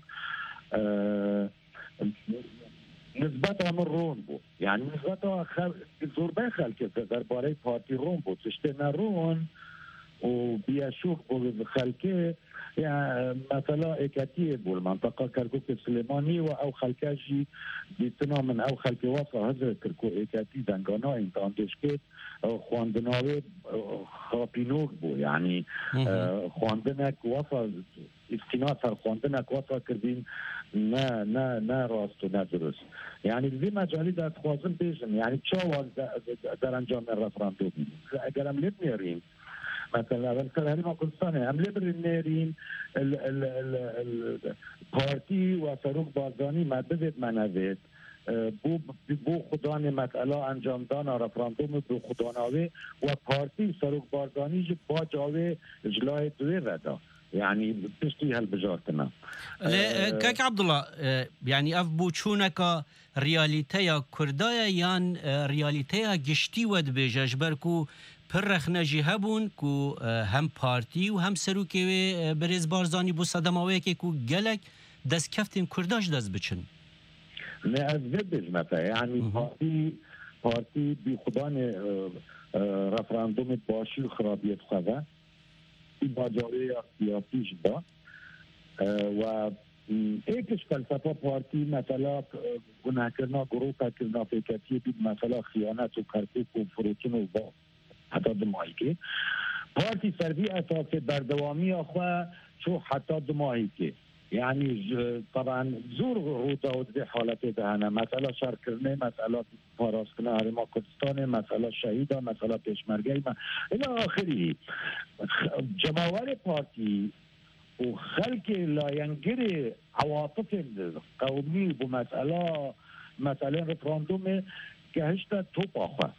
نسبتها من رون بو يعني نسبتها زور بخل که درباره پارتی رون بو تشتنا رون و بيشوف خلكه يعني مثلا اكاتيه بول منطقه كركوك السليماني او خلكاجي بيتنا من او خلكي وصل هذا كركو اكاتي دنگانا انتان دشكت او خواندناوي خاپينوك بو يعني خواندنك وصل استناد سر خواندنك وصل كردين نه راست و نه درست یعنی دی مجالی در خوازم بیشن یعنی چه در انجام رفراندوم اگر هم لب میاریم مثلا اول هری ما کردستانه هم لب میاریم پارتی و سروک بازدانی مدد منوید بو خدان مسئله انجام دان رفراندوم بو خداناوی و پارتی سروک بازدانی با جاوه اجلای دوی ردا يعني بتشتي هالبجارتنا كاك عبد الله يعني اف بوچونك رياليتيا كردايا يان رياليتيا گشتي ود بيجاج بركو پرخنا جهبون كو هم بارتي و هم سروكي برز بارزاني بو صدماوي كو گلك دس كفتين كرداش دس بچن نه از بدج مثلا يعني بارتي بخدان رفراندوم باشي خرابيت خدا باجاره سیاسیش دا و ایکش فلسفه پارتی مثلا گناه کرنا گروه کرنا فکرتی بید مثلا خیانت و کرکوک و فروتون و با حتی دماغی که پارتی سروی اساس بردوامی آخواه چو حتی دماغی که يعني طبعا زور روتا ودي حالتي دهنا مسألة شاركرني مسألة پاراستنا هرما کردستان مسألة شهيدة مسألة پیشمرگی الى آخره. جماور پارتی و خلق لاینگر عواطف قومی بمسألة مثلا رفراندوم که هشتا توپ آخواه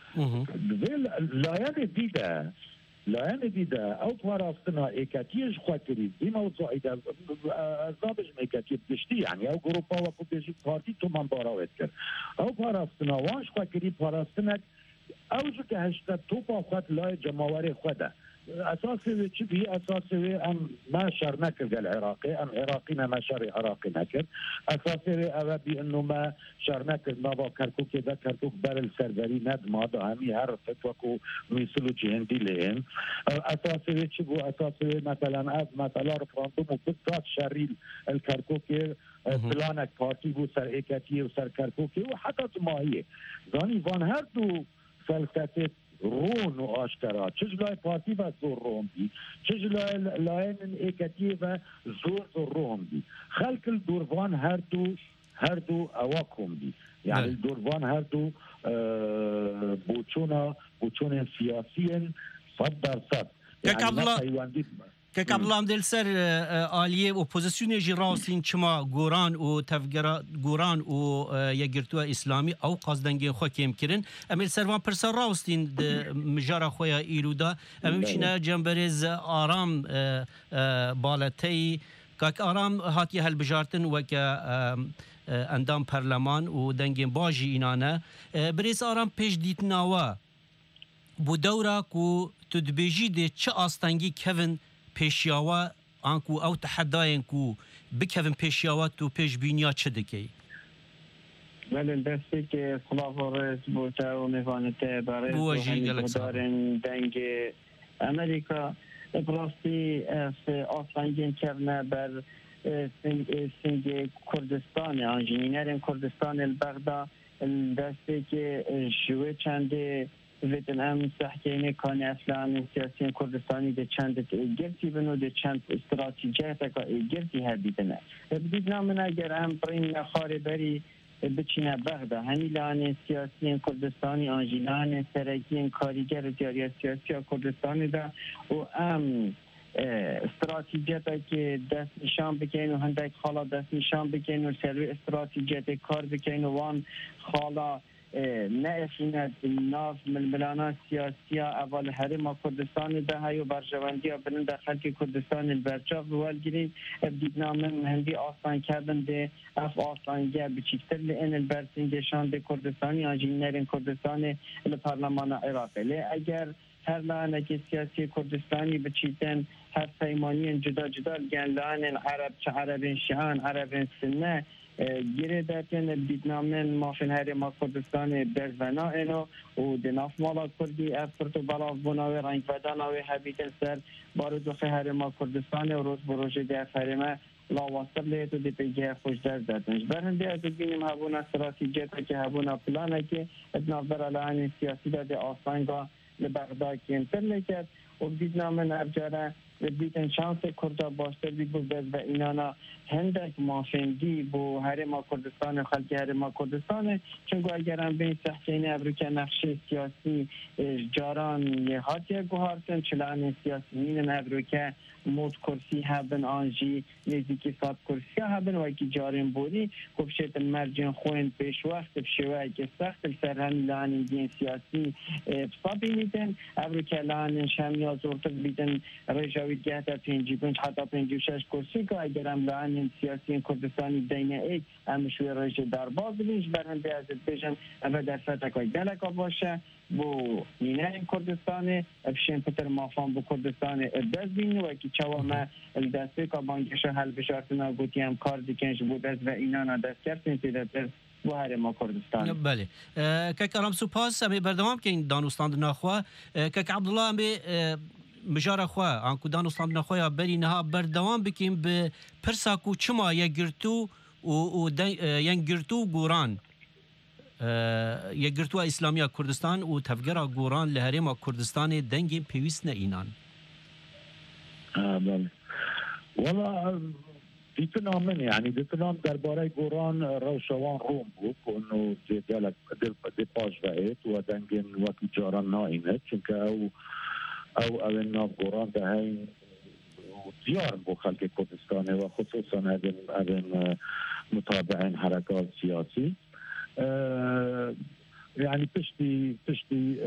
لاین دیده او پاراستنا ایکاتیش خواه کرید این موضوع ایده ازابش ایکاتی بشتی یعنی او گروپا و کبیشی پارتی تو من باراوید کرد او پاراستنا وانش خواه کرید پاراستنک اوجو که هشتا توپ آخواه لای جماوری خوده اساسي چی بی اساسي ام ما شر نکرد العراقي ام عراقينا ما شر عراقي نکرد اساسي او بی انه ما شر نکرد ما با کرکوک دا کرکوک بر السربری ند ما دا همی هر فتوکو میسلو جهندی لهم اساسي چی بو اساسي مثلا از مثلا رفراندوم و بدات شریل الكركوك بلانك پارتی بو سر ایکاتی و سر کرکوکی و حتی ماهیه زانی وان هر دو فلسفه رون و آشکارا چه جلای پارتی و زور روم دی چه جلای لاین ایکاتی و زور روم دی خلق الدوروان هر دو اواکم دی یعنی الدوروان هر دو بوچون سیاسی 100%. که عبدالله دل سر آلیه اپوزیسیون جی راستین چما گوران و تفگرا گوران و یگرتو اسلامی او قصدنگی خو کم کرن امیل سروان پرسر راستین مجارا خویا ایرودا امیشنا جنبرز آرام بالتی که آرام هاتی هل بجارتن و که اندام پارلمان و دنگین باجی اینانه بریز آرام پیش دیتناوا بو دورا کو تدبیجی ده چه آستنگی کون پیشیاوا آنکو او تحداین کو بکوین پیشیاوا تو پیش بینیا چه دکی؟ ولی دستی که خلافورس بوتا و میوانته برای مدارن دنگ امریکا براستی آسانگین کرنه بر سنگ کردستان انجینیرین کردستان البغدا دستی که شوه چنده ویتن ام سحکینه کانی اصلا سیاسی کردستانی ده چند گرتی بنو ده چند استراتیجی تکا گرتی هبیدنه بدید نامن اگر هم برین نخاره بری بچینه بغدا همی لان سیاسی کردستانی آنجیلان سرکی کاریگر دیاری سیاسی کردستانی ده و ام استراتیجیتا که دست نشان بکن و هندک خالا دست نشان بکن و سروی استراتیجیت کار بکن و وان خالا نه ناف ململانا سیاسی اول حرم کردستان ده های و برجواندی بلند خلق کردستان البرچاق روال گیرین ابدید نامن مهندی آسان کردن ده اف آسانگه بچیکتر لین البرسنگشان ده کردستانی آنجینرین کردستان الپارلمان عراقی لی اگر هر لانه سیاسی کردستانی بچیتن هر سیمانی جدا جدا گن لانه عرب چه عربین شیعان عربین سنه گیره داتن بیدنامن مافن هرما کردستان برزنا اینو و دناف مالا کردی افرتو بلاف بناوی رنگ بداناوی حبیتن سر بارد وخی هرما کردستان و روز بروژه دیف هرما لا واسطه لیتو دی پیگه خوش در داتنش برهنده از بینیم هبونا استراتیجیتا که هبونا پلانه که ادناف بر الان سیاسی داده آسانگا لبغدا که انتر لیکد و بیدنامن افجاره و بیتن شانس کردا باشتر بید بود و اینانا هندک مافندی بو هرما کردستان خلق هرما کردستان چونگو اگرم بین سحکین ابروکه نقشه سیاسی جاران یهاتی گوهارتن چلان سیاسی مینن ابروکه موت کرسی هبن آنجی نزدیکی 100 کرسی هبن و اکی جارین بودی کبشت مرجن خوین پیش وقت بشوه که سخت سرهمی لعنی دین سیاسی بسا بینیدن ابروکه لعنی شمی زورتر بیدن رجاوید گهتا 55 حتی 56 کرسی که اگرم لعنی سیاسی کردستانی دینه ای همشوی رجا در باز بینش برهنده از بیشن اما در فتکای دلکا باشه بو نینه کردستان افشین پتر مافان بو کردستان دست بینی و اکی چوامه الدسته که بانگش حل بشارتنا گوتی هم کار دیکنش بود از و اینانا دست کردن تیدتر بو هرما کردستان بله که ارام سپاس امی بردوام که این دانستان نخواه که عبدالله امی مجاره خواه آنکو دانستان نخواه بری نها بردوام بکیم به پرساکو چما یگرتو و ینگرتو گوران یگرتو اسلامی کردستان و تفگرا گوران لهرما کردستان دنگی پیوست نه اینان بله والله دیتنا من یعنی دیتنام درباره گوران روشوان روم بود که انو جالک دی پاش وقت و دنگن وقتی جاران ناینه چونکه او ناف گوران ده هین زیار بو خلق کردستانه و خصوصا ادن متابعين حركات سياسي يعني تشتي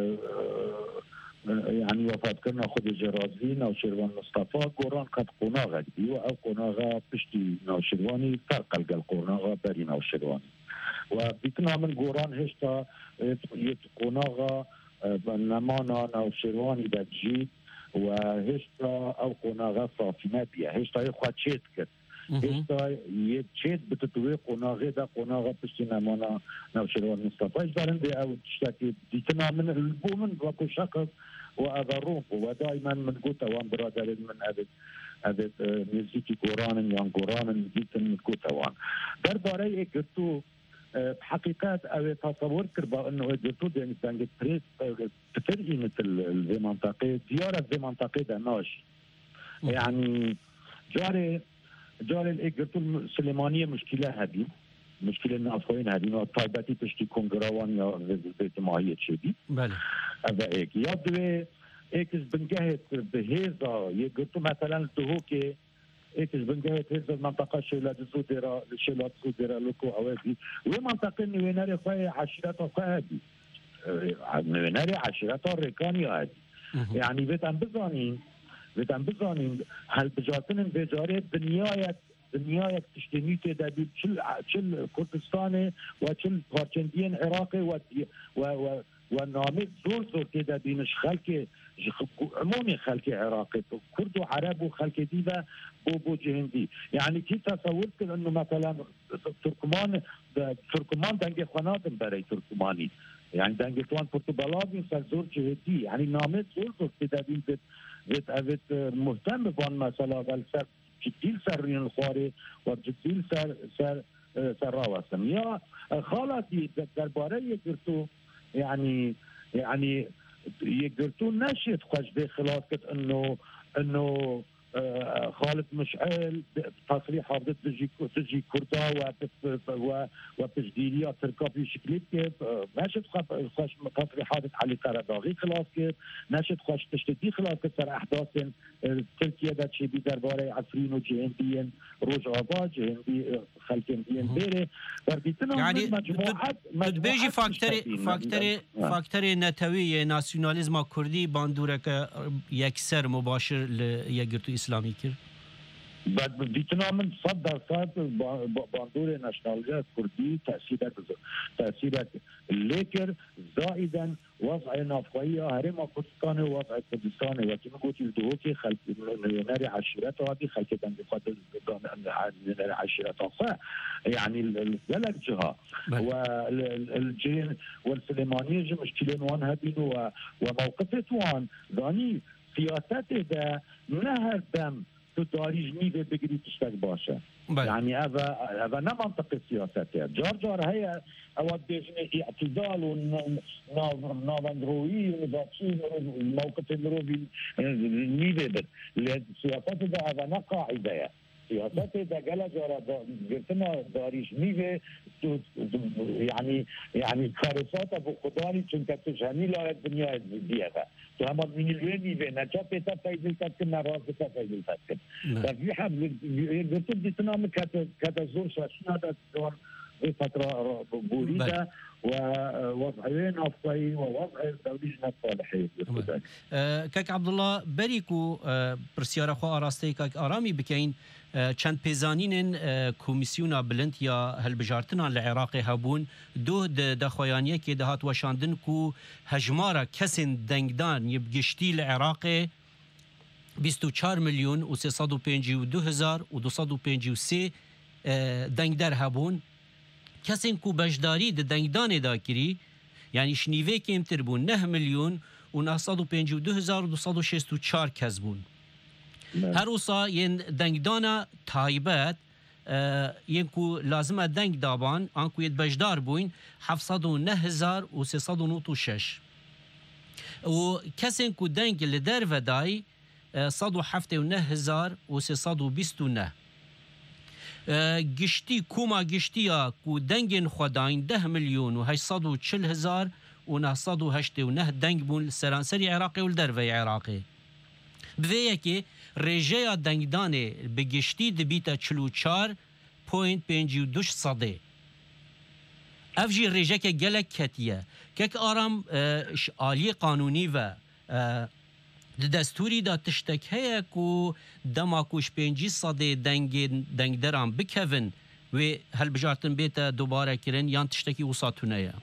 يعني وفات كنا خود جرازي نوشيروان مصطفى قران قد قناغة دي او قناغة تشتي نوشيرواني ترقل قناغة بري نوشيرواني وبيتنا من قران هشتا قناغة نمانا نوشيرواني بجيد وهشتا او قناغة صافينة بيا هشتا يخوات شيت كت هشتا يتشيت بتطويق قناغة دا قناغة بشتي نمانا نوشيروان مصطفى اجدارن دي او تشتاكي ديتنا من البومن وكو شخص وأذروه ودائما من قوتا وان برادر من أبد ميزيكي قران يان قران جيتن من قوتا وان درباري اكتو بحقيقات او تصور كربا انه قلتو دي نستانجد بريس تفرقي مثل ذي منطقة زيارة ذي منطقة دا ناشي يعني جاري قلتو سليمانية مشكلة هذه مشكلة النافوين هذه وطالباتي تشتي كونغراوان يا بيت ماهية شدي بله هذا ايك يا دوي ايكس بنجهت بهذا يقولوا مثلا دهوكي ايكس بنجهت هذا المنطقة شيلات زوديرا لوكو اوادي ومنطقة نويناري خاي عشيرات خاهدي نويناري عشيرات ريكاني هادي يعني بيتم بزانين هل بجاتن بجاري دنیای تشتینی تدابیر چل کردستان و چل پارچندین عراقی و نامه زور تدابینش خلق عمومی خلق عراقی کرد و عرب و خلق دیده بو جهندی یعنی کی تصور کرد انه مثلا ترکمان دنگ خاناتن برای ترکمانی يعني دنگ توان پرتغالي سر زور جهدي يعني نامه زور تدابین بت مهتم بان مسئله بل جديل سر الخاري وجديل سر راوسم يا خالتي درباره يقرتو يعني يقرتو نشيت خوش بخلاصة انه خالد مشعل تصريحات تجي كردا وتجديلية تركابي شكليت كيف نشت خوش تصريحات علي قرداغي خلاص كيف نشت خوش تشتدي خلاص كيف سر أحداث تركيا دا تشي بدربارة عفرين وجهنديين روج آبا جهندي خلقنديين بيري يعني بيجي فاكتوري نتوية ناسيوناليزم كردي باندورك يكسر مباشر يقرتو إسلامي كير بعد بيتنا من صدر باندور ناشنالية كردي تأثيرات لكن زائدا وضع نافقية هرم كردستان ووضع كردستان وكما قلت الدهوكي خلق ناري عشيرات هذه خلق دنقات ناري عشيرات يعني الثلاث جهة والجين والسليمانية مشكلين وان هذين وموقفة وان ذاني سياسات ده نهر دم تداريج نيفه بقري تشتغل باشا يعني هذا نه منطق سياساتها جار هي اواد بيجني اعتدال ونافندروي ونباتشي الموقف المروبي نيفه بد السياسات ده هذا نه قاعده سياسات ده قال جارا قلتنا داريش نيفه يعني كارثات ابو قداني چونك تجهني لا الدنيا ديها تمام من الوين نيفه نجا بيتا فايزل تكن راس بيتا فايزل تكن ففي حب قلت دي تنام كذا زور شاشنا ده دور فتره بوريده ووضعين افضل ووضع دوليجنا الصالحين كاك عبد الله بريكو برسياره خو اراسته كاك ارامي بكين چند پیزانین کمیسیونا بلند یا هلبجارتنا العراقی هبون دو دخوایانیه که دهات وشاندن کو هجمارا کسین دنگدان یبگشتی العراقی 24 ملیون و 352,253 دنگدر هبون کسین کو بجداری دنگدان دا کری یعنی شنیوه که امتر بون 9 ملیون و 952,264 کس بون هر اوسا ین دنگدانا تایبت ین کو لازمه دنگ دابان آنکو ید بجدار بوین 709,396 و کسین کو دنگ لدر ودای 179,329 گشتی کوما گشتیا کو دنگین خداین 10 میلیون و 840 هزار و 989 دنگ بون سرانسری عراقی و دروی عراقی بویه که رژه دنگدان به گشتی دبیتا 44.52 صده افجی رژه که گلک کتیه که آرام آلی قانونی و دستوری دا تشتک هیا کو دماکوش 5 صده دنگ درام بکوین و هل بجارتن بیتا دوباره کرن یان تشتکی وساتونه یا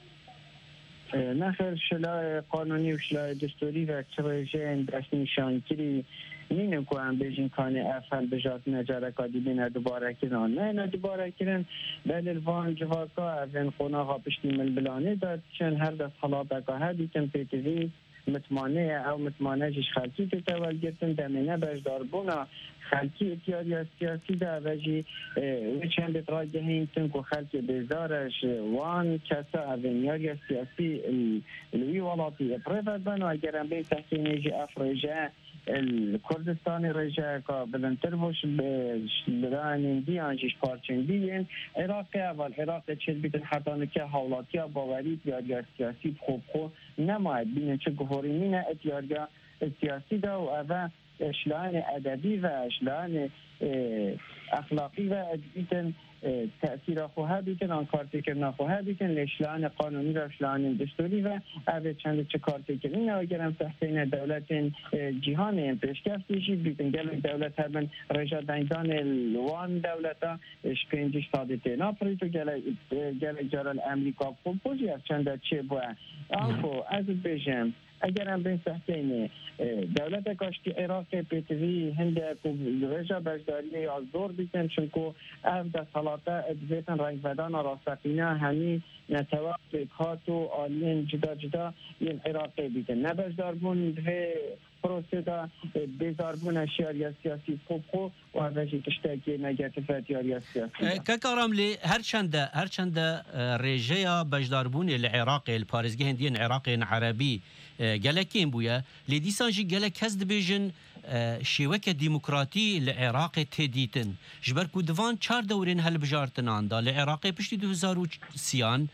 نخیر شلا قانونی و شلا دستوری و رژه دست نشانگیری نینه که هم بیشین کانی افل بجات نجاره کادی بینه دوباره کرن نه دوباره کرن بله الوان جواکا اوین خوناها پشتی ملبلانه داد چون هر دست حالات که هدی کن پیتوی متمانه او متمانه جش خلکی که تول گرتن دمینه بجدار بونا خلکی اتیاری سیاسی دا وجی وچند اتراجه هینتن که خلکی بزارش وان کسا اوینیاری سیاسی الوی والاتی اپریفت بانو اگرم بین تحسینی جی افریجه الكردستان رجع بلنتر باش برانين دي انجيش بارچن دي عراق اول عراق چه بیت حتانه که حالاتیا باوری یا سیاسی خوب نماید بین چه گفورینین اتیاریا سیاسی دا و اول اشلان ادبی و اشلان اخلاقی و ادبیتن تأثیر خواه بیتن آن کارتی کرنا خواه بیتن لشلان قانونی و اشلان دستوری و اوه چند چه کارتی کرنین و اگرم تحتین دولت جهان پیشکفت بشید بیتن گل دولت هربن رجا دنگدان الوان دولتا شپینجش ساده تینا پریتو گل جارال امریکا خوب بوجی از چند چه بوه آنکو از بجم اگر هم بین تحتین دولت کاشتی عراق پیتوی هنده رجا بجداری از دور بیتن چونکو اف ده صلاته ادویتن رنگ بدان راستقینه همی نتوقع کاتو آلین جدا این عراقی بیتن نبجدار بون دوی پروسه دا بیزار بون اشیاری سیاسی خوب و هفشی تشتاکی نگاتفت یاری سیاسی که کارم لی هرچند رجا بجدار بون العراقی الپارزگی هندین عراقی عربی گلکین بویا لیدیسانجی گلک هست بیجن شیوک دموکراتی لعراق تدیتن جبر کو دوان 4 دورین هل بجارتنان دا لعراق پشتی 2030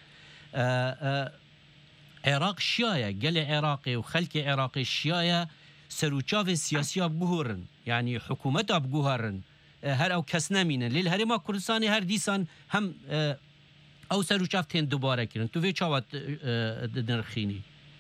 عراق شیایه گل عراقی و خلق عراقی شیایه سروچاو سیاسی بگوهرن یعنی حکومت بگوهرن هر او کس نمینن لیل هرما کردستانی هر دیسان هم او سروچاو تین دوباره کرن تو وی چاوت نرخینی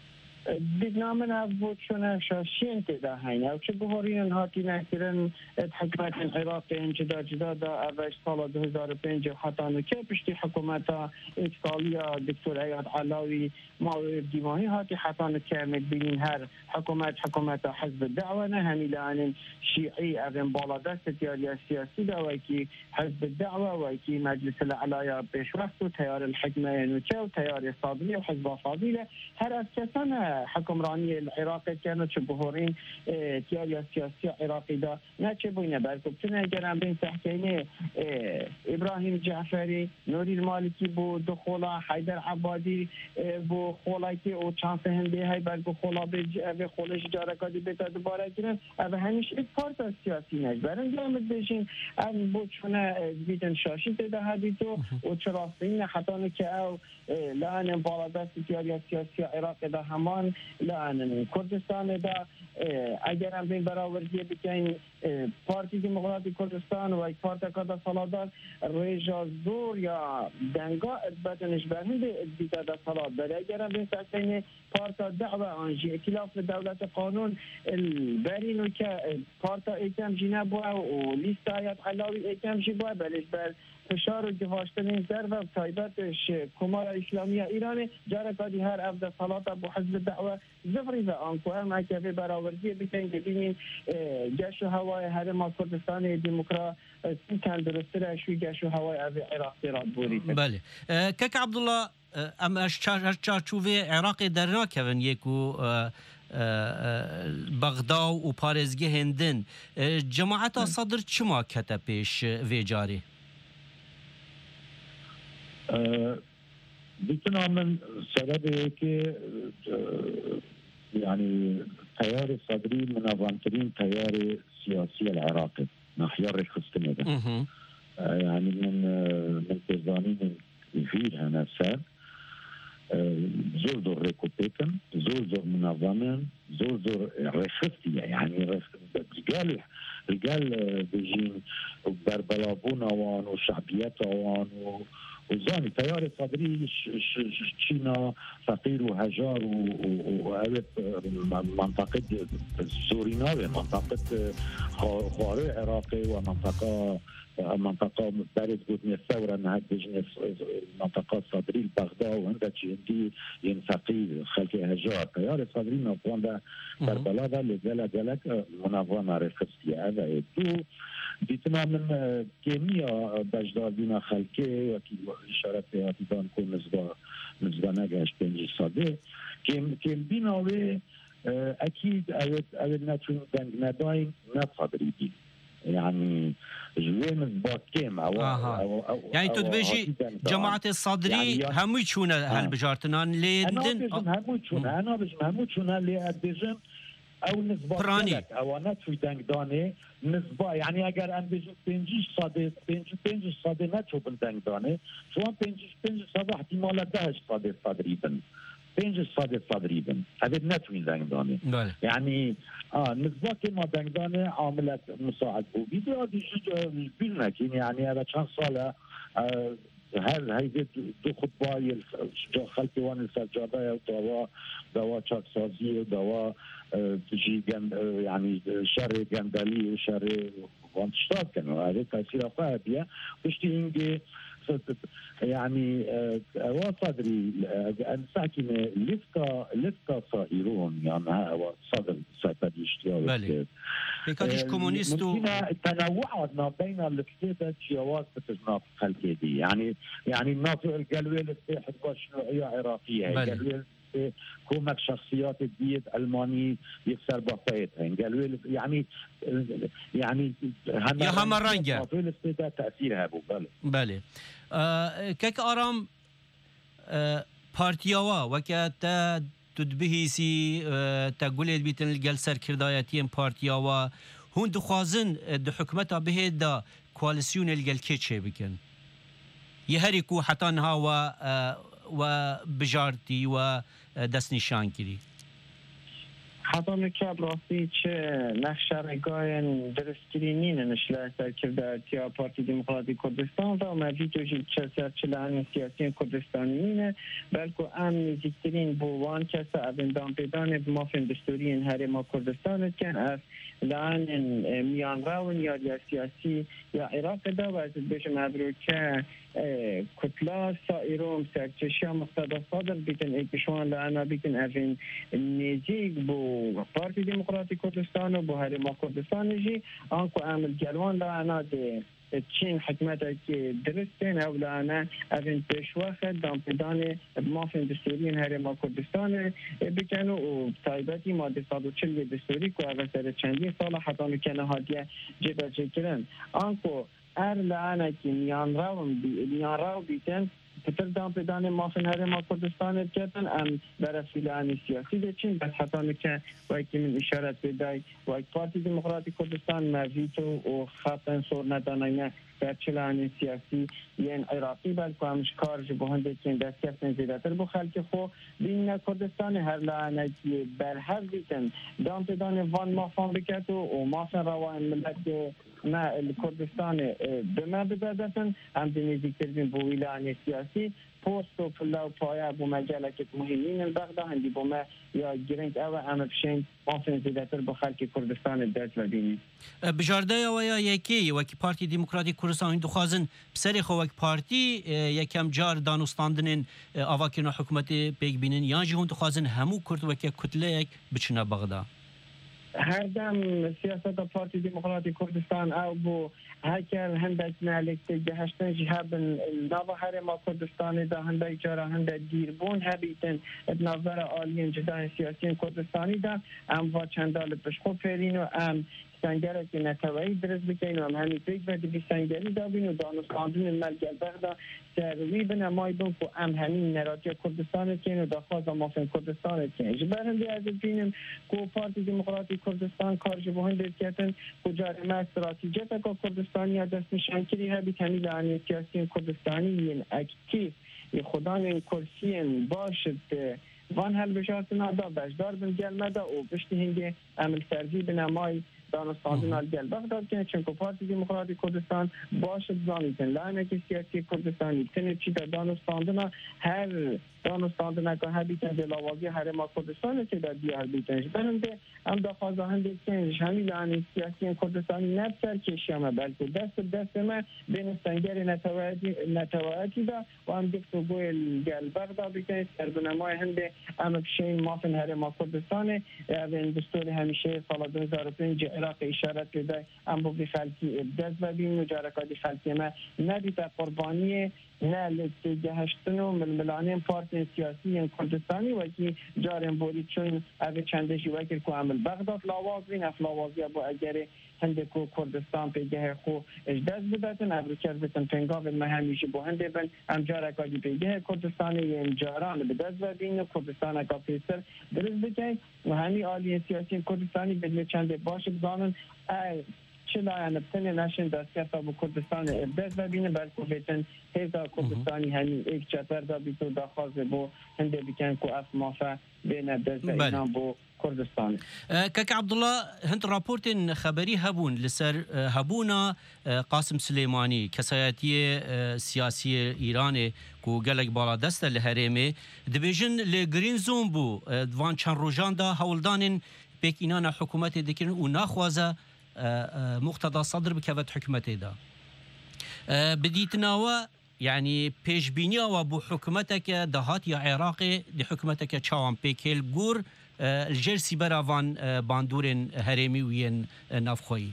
دیگنامن افوت شونه شاشین تدا هین او چه بهارین هاتی نکرن حکمت عراق جدا دا اوش سال 2005 حتی که پشتی حکومت ایتالیا دکتر ایاد علاوی ماوی دیماهی هاتی حتی که مدبینین هر حکومت حزب الدعوه نه همیلان شیعی اوین بالا دست تیاری سیاسی دا وکی حزب الدعوه وکی مجلس العلایا پیشوقت و تیار الحکمه نوچه و تیار صادلی و حزب فاضله هر از کسان حکمرانی العراق كانوا تشبهورين تياريا سياسية عراقي دا ناتش بوينة بركبتنا جرام بين تحكيني إبراهيم جعفري نوري المالكي بو دخولا حيدر عبادي بو خولاكي و چانسه هنده هاي بركو خولا بي خولش جاركادي بيتا دوباره كرن او هميش اك پارتا سياسي نجبرن جامد بيشين ام بو چونه بيتن شاشي تده هديتو و چراستين حتانو که او لان بالادست تياريا سياسية عراق دا همان لان کردستان دا اگر هم بین براورزی بکنین پارتی دموکراتی کردستان و یک پارتی که دا سالادار ریجا زور یا دنگا بدنش برهنده دیتا دا سالادار اگر هم بین سکتین پارتا دعوه آنجی اکلاف دولت قانون برینو که پارتا ایتم جی نبوه و لیست آیت علاوی ایتم جی بوه بلش بر فشار و جواشتنین ضربه و تایبتش کمار اسلامیه ایران جارکادی هر افده صلات ابو حزب الدعوه زفری و آنکو هم اکفه براورزی بکنین ببینین گشت و هوای هرما کردستان دموکراسی کن درسته شوی گشت و هوای عراقی را بورید بله کک عبدالله ام اش چارچوبه عراق درنا کون یکو بغداد و پارزگی هندن جماعت صدر چما کتا پیش ویجاری بيتنا من سبب که يعني تيار الصدري منظمترين تيار سياسي العراقي ناحية رخصتنا ده يعني من تزانين فير هنا سر زور ريكوبيتن زور منظمين زور رخصتية يعني رجال بيجين بربلابون وان وشعبيات وان وزاني تيار صدري تشينا فقير وهجار وهذا منطقة سوريناوي منطقة خواري عراقي ومنطقة بارز قدني الثورة انها تجني منطقة صدري بغداد وعندها عندي ينفقي خلقي هجار تيار صدري نظام كربلاء ده لجلك منظمة رخصية هذا يدو دیتنا من کیمیا بجدادینا خلقی وکی اشارت هاتی دان کن نزبا نگهش پنجی ساده کم بیناوه اکید اوید نتون دنگ نداین نفادریدی يعني جوين باكيم يعني تدبيجي جماعة الصدري هم يشون هالبجارتنان لي انا بجم هم يشون لي ادجم او نسبة او نتوي دنگ دانه نسبة يعني اگر ام بجم پنجش صاده نتو بالدنگ دانه شوان پنجش صاده احتمال 10 صاده صدريبن پنجش صاده صدريبن هذا نتوي دنگ دانه يعني نسبة كما دنگ دانه عاملة مساعد بو بيدي هذه شجع بيلنكين يعني هذا چند سالة هل هيدي دو خطبه خلقي وان السجاده دوا چاک سازی و دوا تجي يعني شر جندلي وشر وانتشتاب كانوا هذه تاثير قويه بشتي انجي يعني وصدري ساكنه لفتا صائرون يعني صدر ساتدي اشتياق بكادش كومونيستو تنوعنا بين الكتابة جواز بتجناب خلقي دي يعني الناطق القلويل السيحة شنوعية عراقية القلويل كومك شخصيات الديت ألماني يكسر بطايتها قالوا يعني يا همرانجا ناطق السيحة تأثيرها بو بله كيك آرام بارتياوا وكاتا تدبهيسي تقول بيتن الجلسة كردايتين بارتياوا هون دخوازن دحكمتها به دا كواليسيون الجلكيتشي بكن يهريكو حتى نها وبجارتي ودست نشان كري حتی نکرد راستی چه نقش رگاین درستگیرینین نشله سرکردارتیا پارتی دموکراتی کردستان و مدی توجی چه لحن سیاسی کردستانیینه بلکه ام نزیکترین بوان کسا اوندان پیدان بمافن دستورین هرما کردستان کن از لحن میان راون یا سیاسی یا عراق دا و از بشم ابرو که کتلا سائرون سرچشیا مقتدا صادر بیتن ایکشوان لعنا بیتن اوین نزیگ بو پارتی دموکراتی کردستان و بو هرما کردستان جی آنکو عمل جلوان لعنا ده چین حکمت که درستین او لعنا اوین پیشواخت دامپدان مافین دستورین هرما کردستان بکنو و تایباتی ماده 140 دستوری که اول سر چندین سال حتی نکنه هادیه جدا چکرن آنکو ار لعنه که میان راو بیتن پتر دام پیدان مافن هرما کردستان کردن ام برای لعنه سیاسی دچین بس حتی که وای که من اشارت بدای وای پارتی دموکراتی کردستان مویتو و خاطن سور ندانینه در چلان سیاسی یعنی عراقی بلکه همش کارج به هنده که دستیفتن زیادتر به خلق خو بین کردستان هر لعنه که بر هر بیتن دام پیدان وان مافان بکت و مافن روان ملت ما الكردستان بما بدأتن هم بنزيك تربين بويلان سياسي پوستو فلا و پایا بو مجالکت مهمین البغدا هندی بو ما یا گرنگ او اما بشین مافن زیدتر با خلق کردستان درد و بینی بجارده و یا یکی وکی پارتی دموکراتی کردستان هندو خوازن بسری خو وکی پارتی یکم جار دانستاندنین آواکرنا حکومت بیگ بینن یا جی هندو خوازن همو کرد وکی کتله یک بچنا بغدا هر دم سیاست پارتی دموکراتی کردستان او بو هکر هندک نالک جهشتن جهاب نوا هرما کردستان دا هندک جارا هندک دیربون هبیتن نظر عالی جدای سیاسی کردستانی دا ام و چندال بشخو پرین و ام بیستانگره که نتوایی درست بکنین و همین پیک باید بیستانگری دابین و دانستاندون ملگل بغدا سروی بنمای بون که همین نراتی کردستان کن و دخواست مافن کردستان کن جبر هنده از بینیم که پارتی دموکراتی کردستان کارش با هنده کتن کجا ما استراتیجیت که کردستانی دست نشانکری ها بی تمیل آنی سیاسی کردستانی اکتیف خدان کرسین باشد وان هل بشارت نادا بشدار بن گلمدا و بشتی هنگه عمل سرزی بنمای دانستاندن الگل بغداد کنه چون که پارتی دموکراتی کردستان باشد زانیتن لعنه سیاسی کردستانی تنه چی در دانستاندن هر دانستاندن که هبیتن دلاوازی حرما کردستان چه در دیار بیتنش برنده هم دخوازه هنده کنش همین لعنه سیاسی کردستانی نفسر کشیامه بلکه دست ما بین سنگر نتوایتی دا و هم دکتو گوی الگل بغداد بکنه سربنمای هنده هم بشین مافن حرما کردستانه این دستور همیشه سال 2005 عراق اشارت کرده ام بوی خلکی ابداز و بین مجارکات خلکی ما ندیتا قربانی نه لسته هشتن و ململانه پارت سیاسی کردستانی و که جارم بولی چون اوه چندشی وکر که عمل بغداد لاواز بین افلاوازی با اگر هنده که کردستان پیگه خو اجداز بداتن ابروکر بتن پنگاو مهمیشی با هنده بن هم جارکاتی پیگه کردستانی یم جاران بداز و بین کردستان اکا پیسر درست بکن و همی آلی سیاسی کردستانی بدل چنده باشه بزانن چلا نبتنی نشن دستگاه با کردستان ابداز و بینه بلکه بیتن هیزا کردستانی همین ایک چطر دا بیتو دا خوازه با هنده بکن که اف مافا بین ابداز و اینان با کردستان کاک عبدالله هند راپورتین خبری هبون لسر هبونا قاسم سلیمانی کسایتی سیاسی ایران کو گلک بالا دست لهرمه دبیجن لگرین زون بو دوان چند روژان دا هولدانین بیک اینان حکومت دکرن و ناخوازه مقتضى صدر بكافة حكمته دا بديتناوا يعني پیش بینی و بو حکومتك دهات یا عراقي دي حکومتك چاوان پیکل گور الجرسي براوان باندورن هرمي وين نافخوي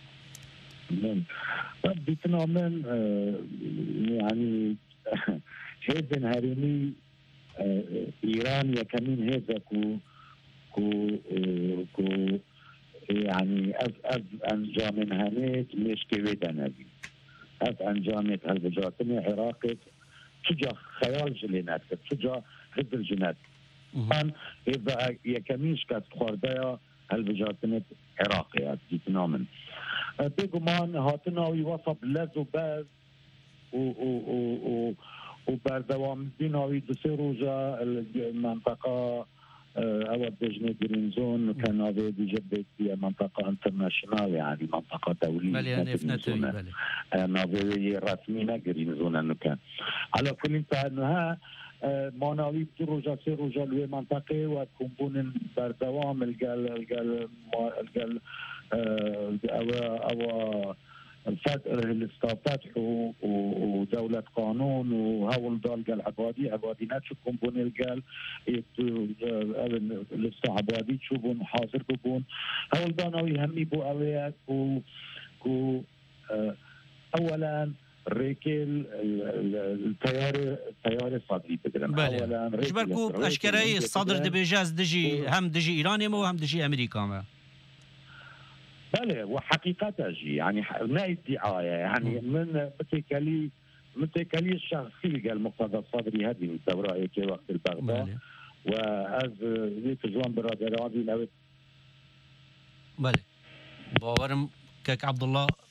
بديتنا من يعني هيزن هرمي ايران يكمين هيزا كو يعني از انجام هنيت مش كويدا نبي از انجام هالبجاتني عراقي تجا خيال جلينات تجا هدر جنات من اذا يكميش كات خوردايا هالبجاتني عراقي ديتنا من بيقمان هاتنا ويوصف لازو باز و بردوام ديناوي دسي روجا المنطقة أول بجنة جرين زون كان هذا بجد منطقة انترناشنال يعني منطقة دولية بلي نظرية رسمية جرين زون أنه كان على كل انتهى ما ناوي بروجا سي روجا لوي منطقة وكمبون بردوام الجل أو الفتح ودولة قانون وهول دال قال عبادي ناتشو كومبون القال لسه عبادي تشوفون حاضر ببون هول دانوي همي بو اويات كو اولا ريكل التيار الصدري بدرم اولا جبركو اشكراي الصدر دبيجاز دجي هم دجي ايراني مو هم دجي امريكا ما بله وحقيقة يعني ما ادعاء يعني من متكالي الشخصي قال مقتضى الصدري هذه الدورة كي وقت البغداد وأز ذيك جوان برادرات الأوت بله باورم كاك عبد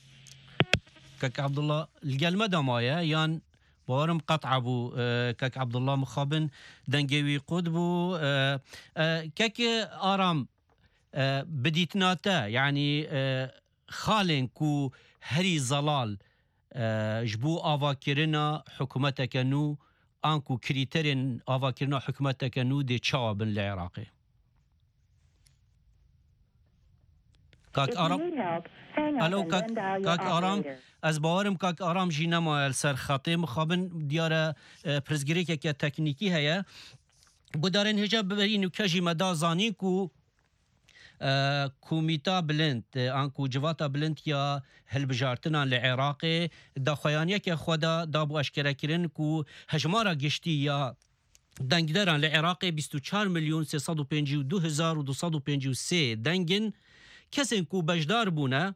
الله القال مدى مايا يان باورم قطع بو كاك عبد الله مخابن دنجوي قدبو كاك آرام بديتناتا يعني خالن كو هري زلال جبو آواكرنا حكومتك نو انكو كريترين آواكرنا حكومتك نو دي تشاوب العراقي كاك آرام الو كاك آرام از باورم كاك آرام جينا ما السر خاطي مخابن ديارة برزگريك يا تكنيكي هيا بدارين هجاب ببرين كاجي مدا زاني كو کومیتا بلند انکو جواتا بلند یا هلبجارتنا لعراقی دا خویانیه که خدا دا بو اشکره کرن کو هجمارا گشتی یا دنگداران لعراقی 24,352,253 دنگن کەسێن و بەشدار بوونە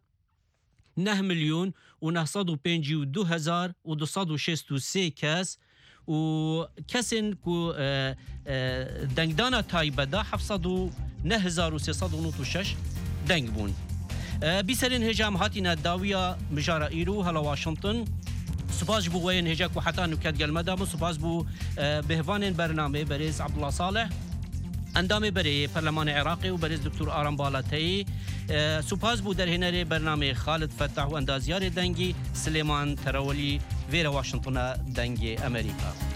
9,952,263 کەس و کەسێن و دەنگدانە تایبەدا 709,396 دەنگ بوون. بیسەرین هێژام هاتینە داویە مژارە ئیر و هەڵە واشنگتن سوپاس بوو وەیەن هێژە و حتا نوکەت گەلمەدا بوو سوپاس بوو بهوانên بەرنامێ بەرێز عەبدوڵڵا ساڵح ئەندامێ بەرێ پەرلەمانی عێراقی و بەرێز دکتۆر ئارام باڵاتەیی سوپاس بوو دەرهێنەرێ بەرنامێ خالد فەتاح و ئەندازیارێ دەنگی سلێمان تەرەوەلی وێرە واشنگتنە دەنگی ئەمریکا.